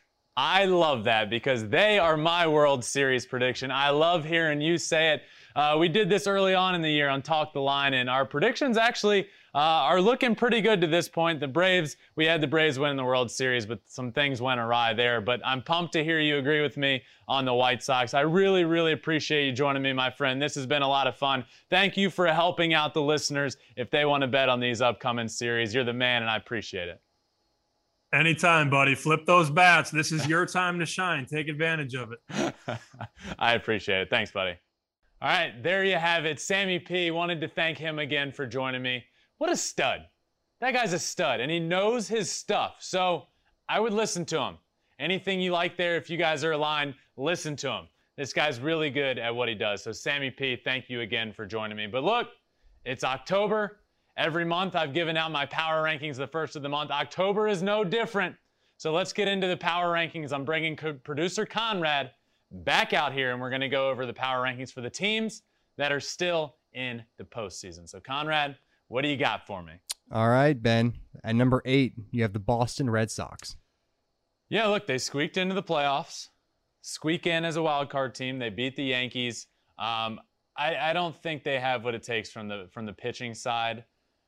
I love that because they are my World Series prediction. I love hearing you say it. Uh, we did this early on in the year on Talk the Line, and our predictions actually uh, are looking pretty good to this point. The Braves, we had the Braves win the World Series, but some things went awry there. But I'm pumped to hear you agree with me on the White Sox. I really, really appreciate you joining me, my friend. This has been a lot of fun. Thank you for helping out the listeners if they want to bet on these upcoming series. You're the man, and I appreciate it. Anytime, buddy. Flip those bats. This is your time to shine. Take advantage of it. I appreciate it. Thanks, buddy. All right, there you have it. Sammy P. Wanted to thank him again for joining me. What a stud. That guy's a stud, and he knows his stuff. So I would listen to him. Anything you like there, if you guys are aligned, listen to him. This guy's really good at what he does. So Sammy P., thank you again for joining me. But look, it's October. Every month I've given out my power rankings the first of the month. October is no different. So let's get into the power rankings. I'm bringing co- producer Conrad back out here, and we're going to go over the power rankings for the teams that are still in the postseason. So Conrad, what do you got for me? All right, Ben. At number eight, you have the Boston Red Sox. Yeah, look, they squeaked into the playoffs. Squeak in as a wild card team. They beat the Yankees. Um, I, I don't think they have what it takes from the from the pitching side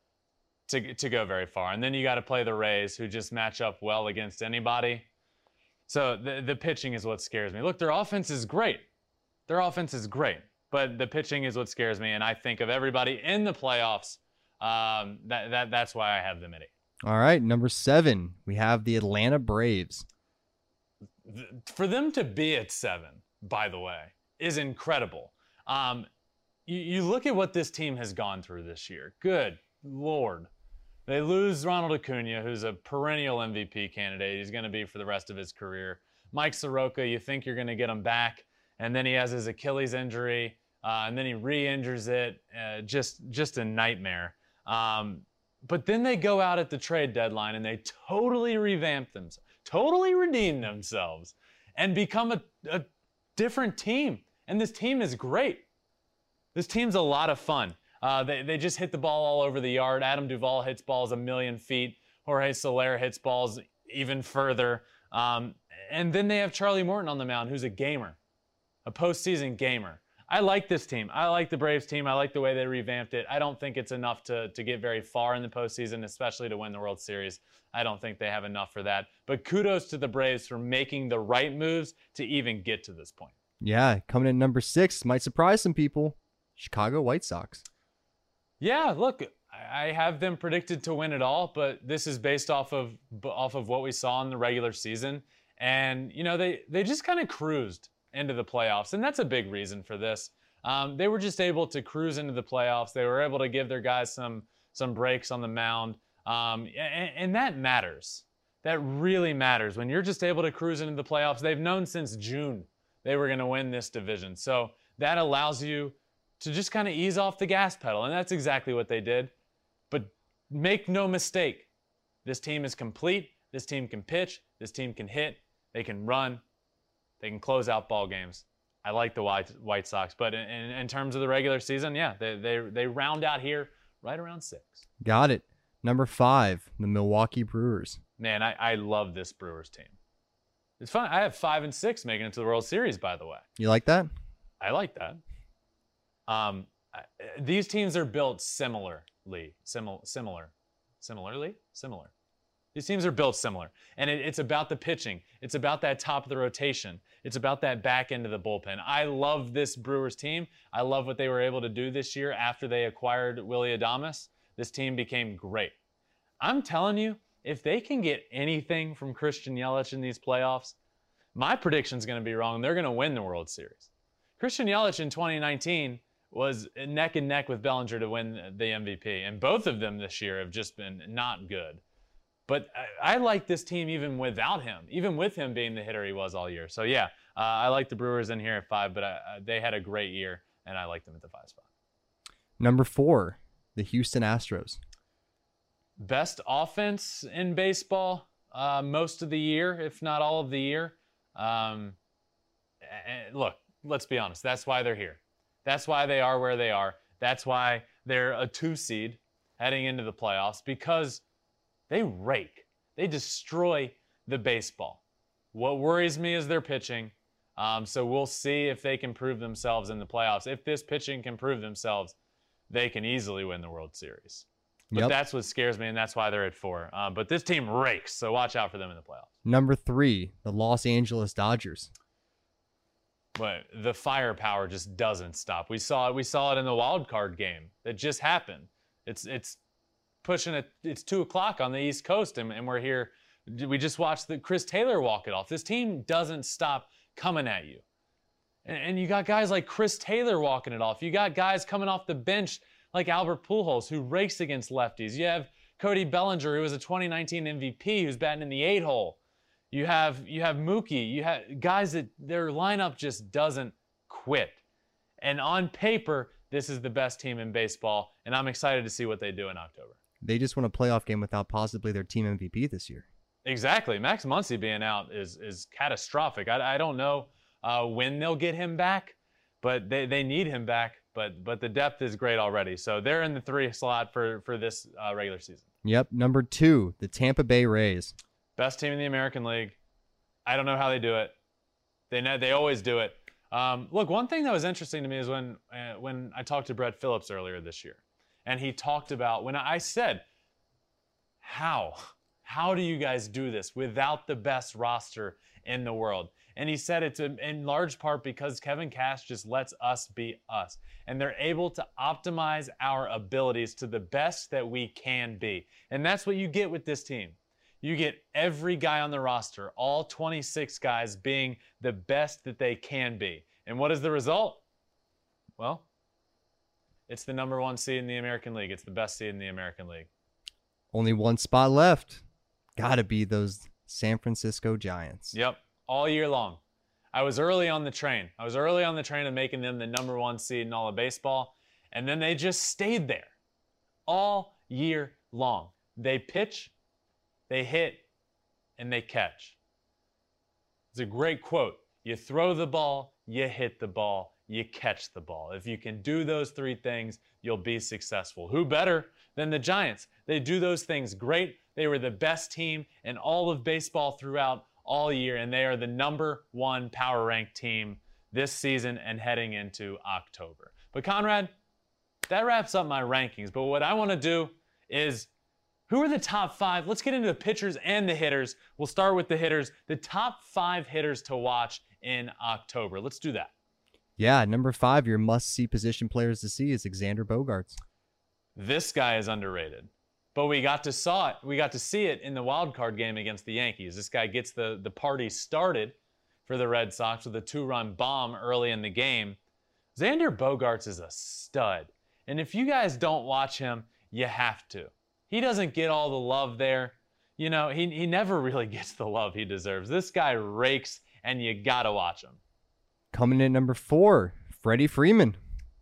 to to go very far. And then you got to play the Rays, who just match up well against anybody. So the the pitching is what scares me. Look, their offense is great. Their offense is great, but the pitching is what scares me. And I think of everybody in the playoffs. Um, that that that's why I have them at eight. All right, number seven, we have the Atlanta Braves. For them to be at seven, by the way, is incredible. Um, you, you look at what this team has gone through this year. Good Lord. They lose Ronald Acuna, who's a perennial M V P candidate. He's going to be for the rest of his career. Mike Soroka, you think you're going to get him back, and then he has his Achilles injury. uh, and then he re-injures it. Uh, just, just a nightmare. Um, but then they go out at the trade deadline and they totally revamp themselves, totally redeem themselves, and become a, a different team. And this team is great. This team's a lot of fun. Uh, they, they just hit the ball all over the yard. Adam Duvall hits balls a million feet. Jorge Soler hits balls even further. Um, and then they have Charlie Morton on the mound, who's a gamer, a postseason gamer. I like this team. I like the Braves team. I like the way they revamped it. I don't think it's enough to, to get very far in the postseason, especially to win the World Series. I don't think they have enough for that. But kudos to the Braves for making the right moves to even get to this point. Yeah, coming in number six might surprise some people. Chicago White Sox. Yeah, look, I have them predicted to win it all, but this is based off of off of what we saw in the regular season. And, you know, they, they just kind of cruised into the playoffs, and that's a big reason for this. Um, they were just able to cruise into the playoffs. They were able to give their guys some some breaks on the mound, um, and, and that matters. That really matters. When you're just able to cruise into the playoffs, they've known since June they were going to win this division. So that allows you to just kind of ease off the gas pedal, and that's exactly what they did. But make no mistake, this team is complete. This team can pitch. This team can hit. They can run. They can close out ball games. I like the White, White Sox, but in, in, in terms of the regular season, yeah, they, they they round out here right around six. Got it. Number five, the Milwaukee Brewers. Man, I, I love this Brewers team. It's fun. I have five and six making it to the World Series, by the way. You like that? I like that. Um, these teams are built similarly, simil, similar, similarly, similar. These teams are built similar, and it, it's about the pitching. It's about that top of the rotation. It's about that back end of the bullpen. I love this Brewers team. I love what they were able to do this year after they acquired Willy Adames. This team became great. I'm telling you, if they can get anything from Christian Yelich in these playoffs, my prediction's going to be wrong. They're going to win the World Series. Christian Yelich in twenty nineteen was neck and neck with Bellinger to win the M V P, and both of them this year have just been not good. But I, I like this team even without him, even with him being the hitter he was all year. So, yeah, uh, I like the Brewers in here at five, but I, uh, they had a great year, and I like them at the five spot. Number four, the Houston Astros. Best offense in baseball uh, most of the year, if not all of the year. Um, and look, let's be honest. That's why they're here. That's why they are where they are. That's why they're a two seed heading into the playoffs, because they rake. They destroy the baseball. What worries me is their pitching. Um, so we'll see if they can prove themselves in the playoffs. If this pitching can prove themselves, they can easily win the World Series. But Yep. that's what scares me, and that's why they're at four. Um, but this team rakes, so watch out for them in the playoffs. Number three, the Los Angeles Dodgers. But the firepower just doesn't stop. We saw it. We saw it in the wild card game that just happened. It's it's pushing it. It's two o'clock on the East Coast, and, and we're here. We just watched the Chris Taylor walk it off. This team doesn't stop coming at you, and, and you got guys like Chris Taylor walking it off. You got guys coming off the bench like Albert Pujols, who rakes against lefties. You have Cody Bellinger, who was a twenty nineteen M V P, who's batting in the eight hole. You have you have Mookie. You have guys that their lineup just doesn't quit. And on paper, this is the best team in baseball, and I'm excited to see what they do in October. They just won a playoff game without possibly their team M V P this year. Exactly. Max Muncy being out is is catastrophic. I, I don't know uh, when they'll get him back, but they, they need him back. But but the depth is great already. So they're in the three slot for, for this uh, regular season. Yep. Number two, the Tampa Bay Rays. Best team in the American League. I don't know how they do it. They know, they always do it. Um, look, one thing that was interesting to me is when uh, when I talked to Brett Phillips earlier this year, and he talked about when I said, how? How do you guys do this without the best roster in the world? And he said it's in large part because Kevin Cash just lets us be us. And they're able to optimize our abilities to the best that we can be. And that's what you get with this team. You get every guy on the roster, all twenty-six guys being the best that they can be. And what is the result? Well, it's the number one seed in the American League. It's the best seed in the American League. Only one spot left. Gotta be those San Francisco Giants. Yep, all year long. I was early on the train. I was early on the train of making them the number one seed in all of baseball. And then they just stayed there all year long. They pitch, they hit, and they catch. It's a great quote. You throw the ball, you hit the ball, you catch the ball. If you can do those three things, you'll be successful. Who better than the Giants? They do those things great. They were the best team in all of baseball throughout all year, and they are the number one power ranked team this season and heading into October. But Conrad, that wraps up my rankings. But what I want to do is, who are the top five? Let's get into the pitchers and the hitters. We'll start with the hitters. The top five hitters to watch in October. Let's do that. Yeah, number five, your must-see position players to see is Xander Bogaerts. This guy is underrated. But we got to saw it. We got to see it in the wild card game against the Yankees. This guy gets the, the party started for the Red Sox with a two-run bomb early in the game. Xander Bogaerts is a stud. And if you guys don't watch him, you have to. He doesn't get all the love there. You know, he, he never really gets the love he deserves. This guy rakes, and you got to watch him. Coming in at number four, Freddie Freeman.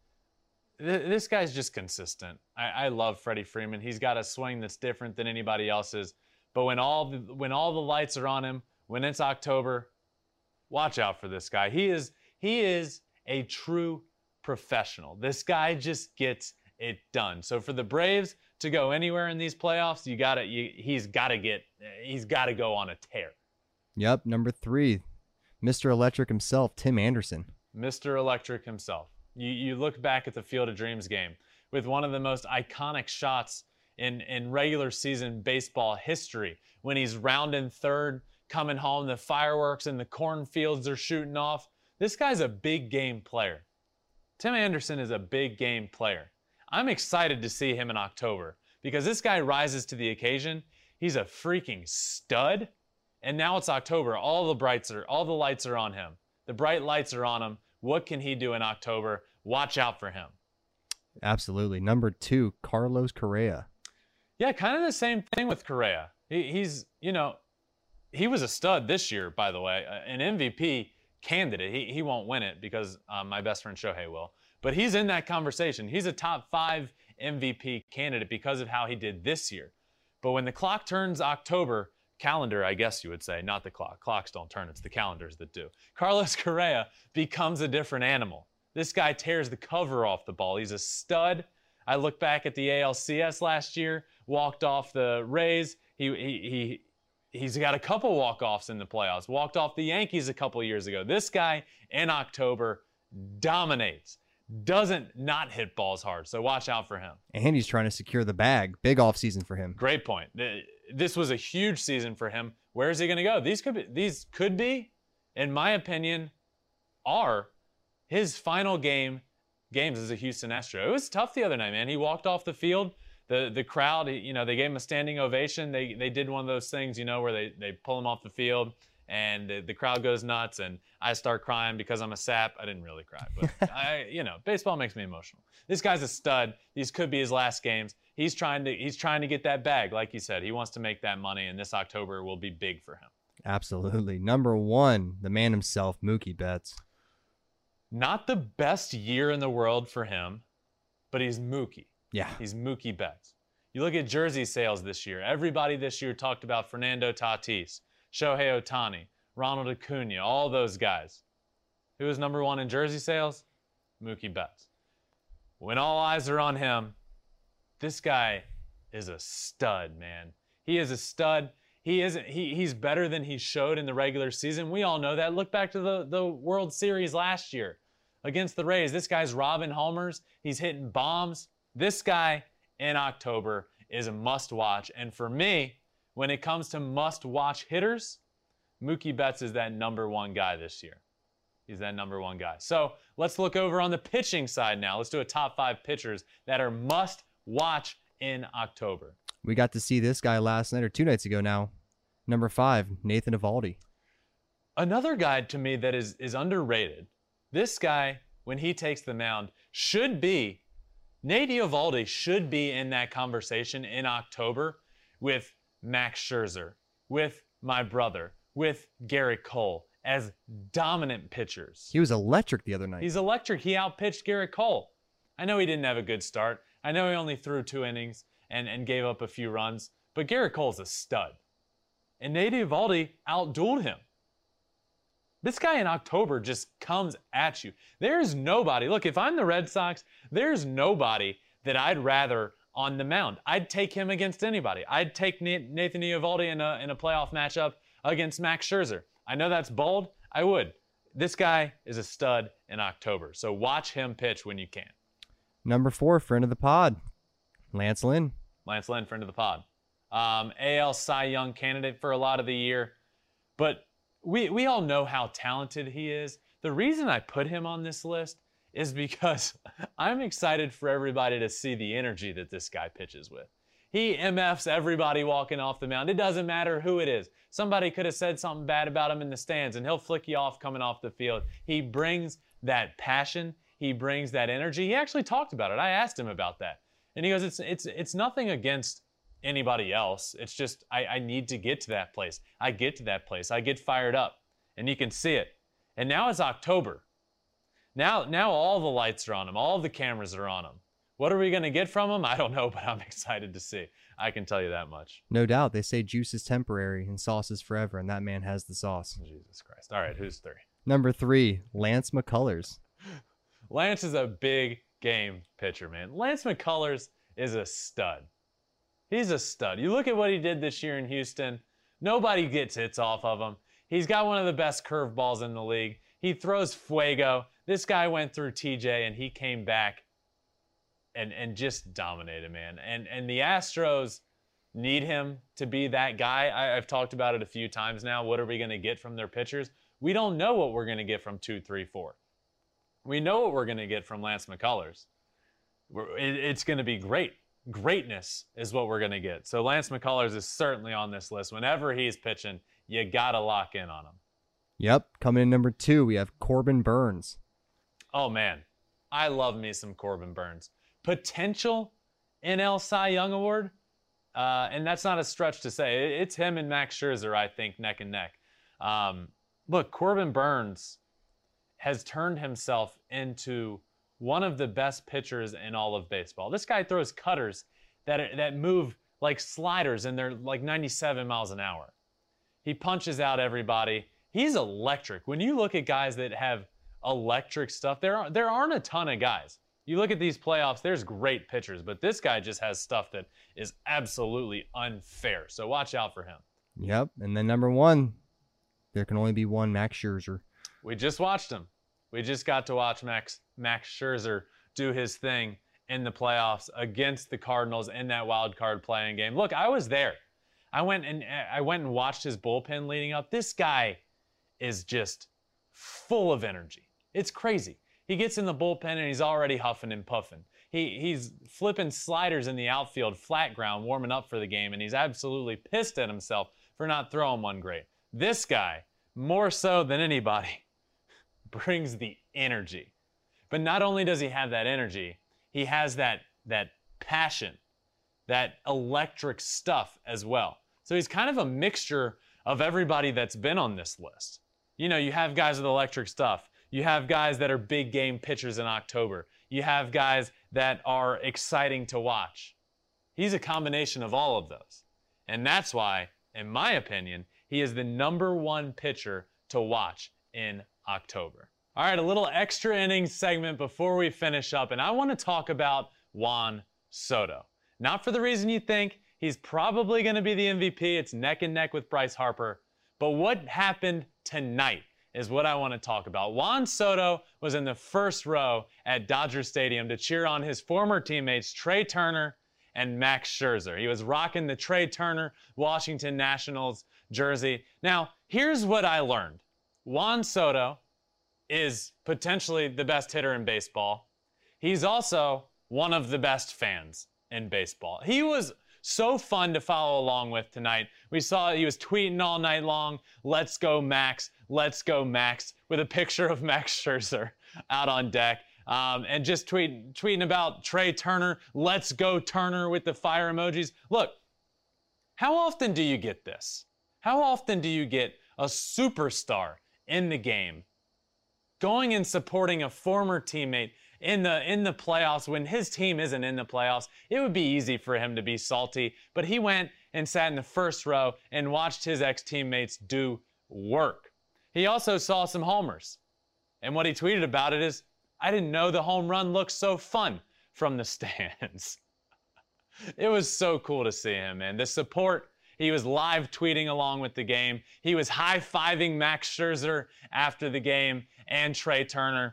This guy's just consistent. I, I love Freddie Freeman. He's got a swing that's different than anybody else's. But when all the, when all the lights are on him, when it's October, watch out for this guy. He is he is a true professional. This guy just gets it done. So for the Braves to go anywhere in these playoffs, you gotta you, he's gotta get he's gotta go on a tear. Yep, number three, Mister Electric himself, Tim Anderson. Mister Electric himself. You, you look back at the Field of Dreams game with one of the most iconic shots in, in regular season baseball history when he's rounding third, coming home, the fireworks and the cornfields are shooting off. This guy's a big game player. Tim Anderson is a big game player. I'm excited to see him in October because this guy rises to the occasion. He's a freaking stud. And now it's October. All the brights are, all the lights are on him. The bright lights are on him. What can he do in October? Watch out for him. Absolutely. Number two, Carlos Correa. Yeah, kind of the same thing with Correa. He, he's, you know, he was a stud this year, by the way, an M V P candidate. He, he won't win it because um, my best friend Shohei will. But he's in that conversation. He's a top five M V P candidate because of how he did this year. But when the clock turns October, calendar, I guess you would say, not the clock. Clocks don't turn, it's the calendars that do. Carlos Correa becomes a different animal. This guy tears the cover off the ball. He's a stud. I look back at the A L C S last year, walked off the Rays. He, he, he, he's got a couple walk-offs in the playoffs, walked off the Yankees a couple years ago. This guy in October dominates, doesn't not hit balls hard, so watch out for him. And he's trying to secure the bag. Big offseason for him. Great point. This was a huge season for him. Where is he going to go? These could be, these could be, in my opinion, are his final game games as a Houston Astro. It was tough the other night, man. He walked off the field. The the crowd, you know, they gave him a standing ovation. They they did one of those things, you know, where they, they pull him off the field and the, the crowd goes nuts and I start crying because I'm a sap. I didn't really cry, but I, you know, baseball makes me emotional. This guy's a stud. These could be his last games. He's trying to he's trying to get that bag, like you said. He wants to make that money, and this October will be big for him. Absolutely. Number one, the man himself, Mookie Betts. Not the best year in the world for him, but he's Mookie. Yeah. He's Mookie Betts. You look at jersey sales this year. Everybody this year talked about Fernando Tatis, Shohei Ohtani, Ronald Acuna, all those guys. Who is number one in jersey sales? Mookie Betts. When all eyes are on him, this guy is a stud, man. He is a stud. He isn't. He, he's better than he showed in the regular season. We all know that. Look back to the, the World Series last year against the Rays. This guy's robbing homers. He's hitting bombs. This guy in October is a must-watch. And for me, when it comes to must-watch hitters, Mookie Betts is that number one guy this year. He's that number one guy. So let's look over on the pitching side now. Let's do a top five pitchers that are must-watch in October. We got to see this guy last night or two nights ago now. Number five, Nathan Eovaldi. Another guy to me that is, is underrated. This guy, when he takes the mound, should be, Nate Eovaldi should be in that conversation in October with Max Scherzer, with my brother, with Garrett Cole, as dominant pitchers. He was electric the other night. He's electric. He outpitched Garrett Cole. I know he didn't have a good start. I know he only threw two innings and, and gave up a few runs, but Garrett Cole's a stud. And Nate Eovaldi outdueled him. This guy in October just comes at you. There's nobody. Look, if I'm the Red Sox, there's nobody that I'd rather on the mound. I'd take him against anybody. I'd take Nathan Eovaldi in a, in a playoff matchup against Max Scherzer. I know that's bold. I would. This guy is a stud in October, so watch him pitch when you can. Number four, friend of the pod, Lance Lynn. Lance Lynn, friend of the pod. Um, A L Cy Young candidate for a lot of the year. But we, we all know how talented he is. The reason I put him on this list is because I'm excited for everybody to see the energy that this guy pitches with. He M Fs everybody walking off the mound. It doesn't matter who it is. Somebody could have said something bad about him in the stands, and he'll flick you off coming off the field. He brings that passion. He brings that energy. He actually talked about it. I asked him about that. And he goes, it's it's it's nothing against anybody else. It's just I, I need to get to that place. I get to that place. I get fired up. And you can see it. And now it's October. Now, now all the lights are on him. All the cameras are on him. What are we going to get from him? I don't know, but I'm excited to see. I can tell you that much. No doubt. They say juice is temporary and sauce is forever, and that man has the sauce. Jesus Christ. All right, who's three? Number three, Lance McCullers. Lance is a big game pitcher, man. Lance McCullers is a stud. He's a stud. You look at what he did this year in Houston. Nobody gets hits off of him. He's got one of the best curveballs in the league. He throws fuego. This guy went through T J, and he came back and, and just dominated, man. And, and the Astros need him to be that guy. I, I've talked about it a few times now. What are we going to get from their pitchers? We don't know what we're going to get from two, three, four. We know what we're going to get from Lance McCullers. We're, it, it's going to be great. Greatness is what we're going to get. So Lance McCullers is certainly on this list. Whenever he's pitching, you got to lock in on him. Yep. Coming in number two, we have Corbin Burnes. Oh, man. I love me some Corbin Burnes. Potential N L Cy Young Award, uh, and that's not a stretch to say. It's him and Max Scherzer, I think, neck and neck. Um, look, Corbin Burnes has turned himself into one of the best pitchers in all of baseball. This guy throws cutters that that move like sliders, and they're like ninety-seven miles an hour. He punches out everybody. He's electric. When you look at guys that have electric stuff, there are, there aren't a ton of guys. You look at these playoffs, there's great pitchers, but this guy just has stuff that is absolutely unfair. So watch out for him. Yep. And then number one, there can only be one, Max Scherzer. We just watched him. We just got to watch Max Max Scherzer do his thing in the playoffs against the Cardinals in that wild card playing game. Look, I was there. I went and I went and watched his bullpen leading up. This guy is just full of energy. It's crazy. He gets in the bullpen and he's already huffing and puffing. He he's flipping sliders in the outfield, flat ground, warming up for the game, and he's absolutely pissed at himself for not throwing one great. This guy, more so than anybody, brings the energy. But not only does he have that energy, he has that that passion, that electric stuff as well. So he's kind of a mixture of everybody that's been on this list. You know, you have guys with electric stuff. You have guys that are big game pitchers in October. You have guys that are exciting to watch. He's a combination of all of those. And that's why, in my opinion, he is the number one pitcher to watch in October. All right, a little extra innings segment before we finish up, and I want to talk about Juan Soto. Not for the reason you think. He's probably going to be the M V P. It's neck and neck with Bryce Harper. But what happened tonight is what I want to talk about. Juan Soto was in the first row at Dodger Stadium to cheer on his former teammates Trey Turner and Max Scherzer. He was rocking the Trey Turner Washington Nationals jersey. Now, here's what I learned. Juan Soto is potentially the best hitter in baseball. He's also one of the best fans in baseball. He was so fun to follow along with tonight. We saw he was tweeting all night long, "Let's go Max, let's go Max," with a picture of Max Scherzer out on deck. Um, and just tweet, tweeting about Trey Turner, "Let's go Turner," with the fire emojis. Look, how often do you get this? How often do you get a superstar in the game, going and supporting a former teammate in the in the playoffs when his team isn't in the playoffs, it would be easy for him to be salty. But he went and sat in the first row and watched his ex-teammates do work. He also saw some homers. And what he tweeted about it is, I didn't know the home run looked so fun from the stands. It was so cool to see him, man. The support, he was live tweeting along with the game. He was high-fiving Max Scherzer after the game and Trey Turner.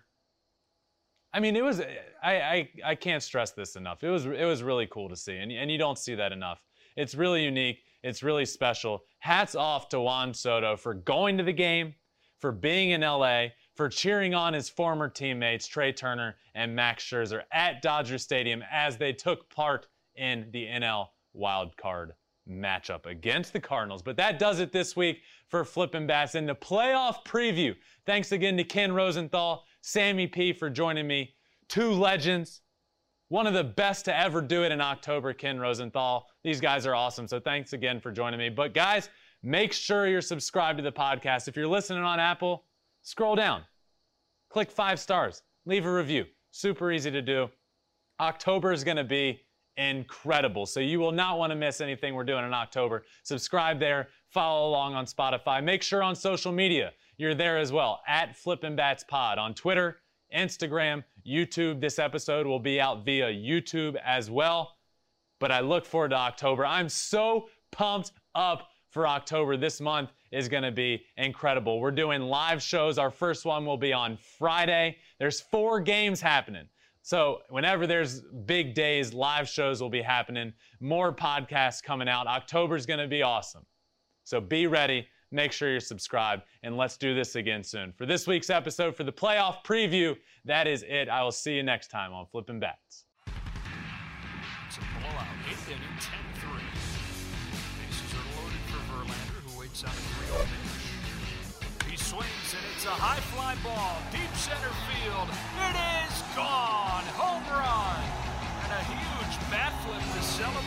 I mean, it was, I, I, I can't stress this enough. It was, it was really cool to see, and, and you don't see that enough. It's really unique. It's really special. Hats off to Juan Soto for going to the game, for being in L A, for cheering on his former teammates, Trey Turner and Max Scherzer, at Dodger Stadium as they took part in the N L Wild Card matchup against the Cardinals. But that does it this week for Flippin' Bats in the playoff preview. Thanks again to Ken Rosenthal, Sammy P for joining me. Two legends. One of the best to ever do it in October, Ken Rosenthal. These guys are awesome, so thanks again for joining me. But guys, make sure you're subscribed to the podcast. If you're listening on Apple, scroll down. Click five stars. Leave a review. Super easy to do. October is going to be incredible, so you will not want to miss anything we're doing in October. Subscribe there. Follow along on Spotify. Make sure on social media you're there as well, at Flippin' Bats Pod on Twitter, Instagram, YouTube. This episode will be out via YouTube as well. But I look forward to October. I'm so pumped up for October. This month is going to be incredible. We're doing live shows. Our first one will be on Friday. There's four games happening. So whenever there's big days, live shows will be happening. More podcasts coming out. October is going to be awesome. So be ready. Make sure you're subscribed, and let's do this again soon. For this week's episode, for the playoff preview, that is it. I will see you next time on Flippin' Bats. It's a blowout. Eighth inning, ten three. Bases are loaded for Verlander, who waits on a three oh pitch. He swings, and it's a high fly ball. Deep center field. It is gone. Home run. And a huge bat flip to celebrate.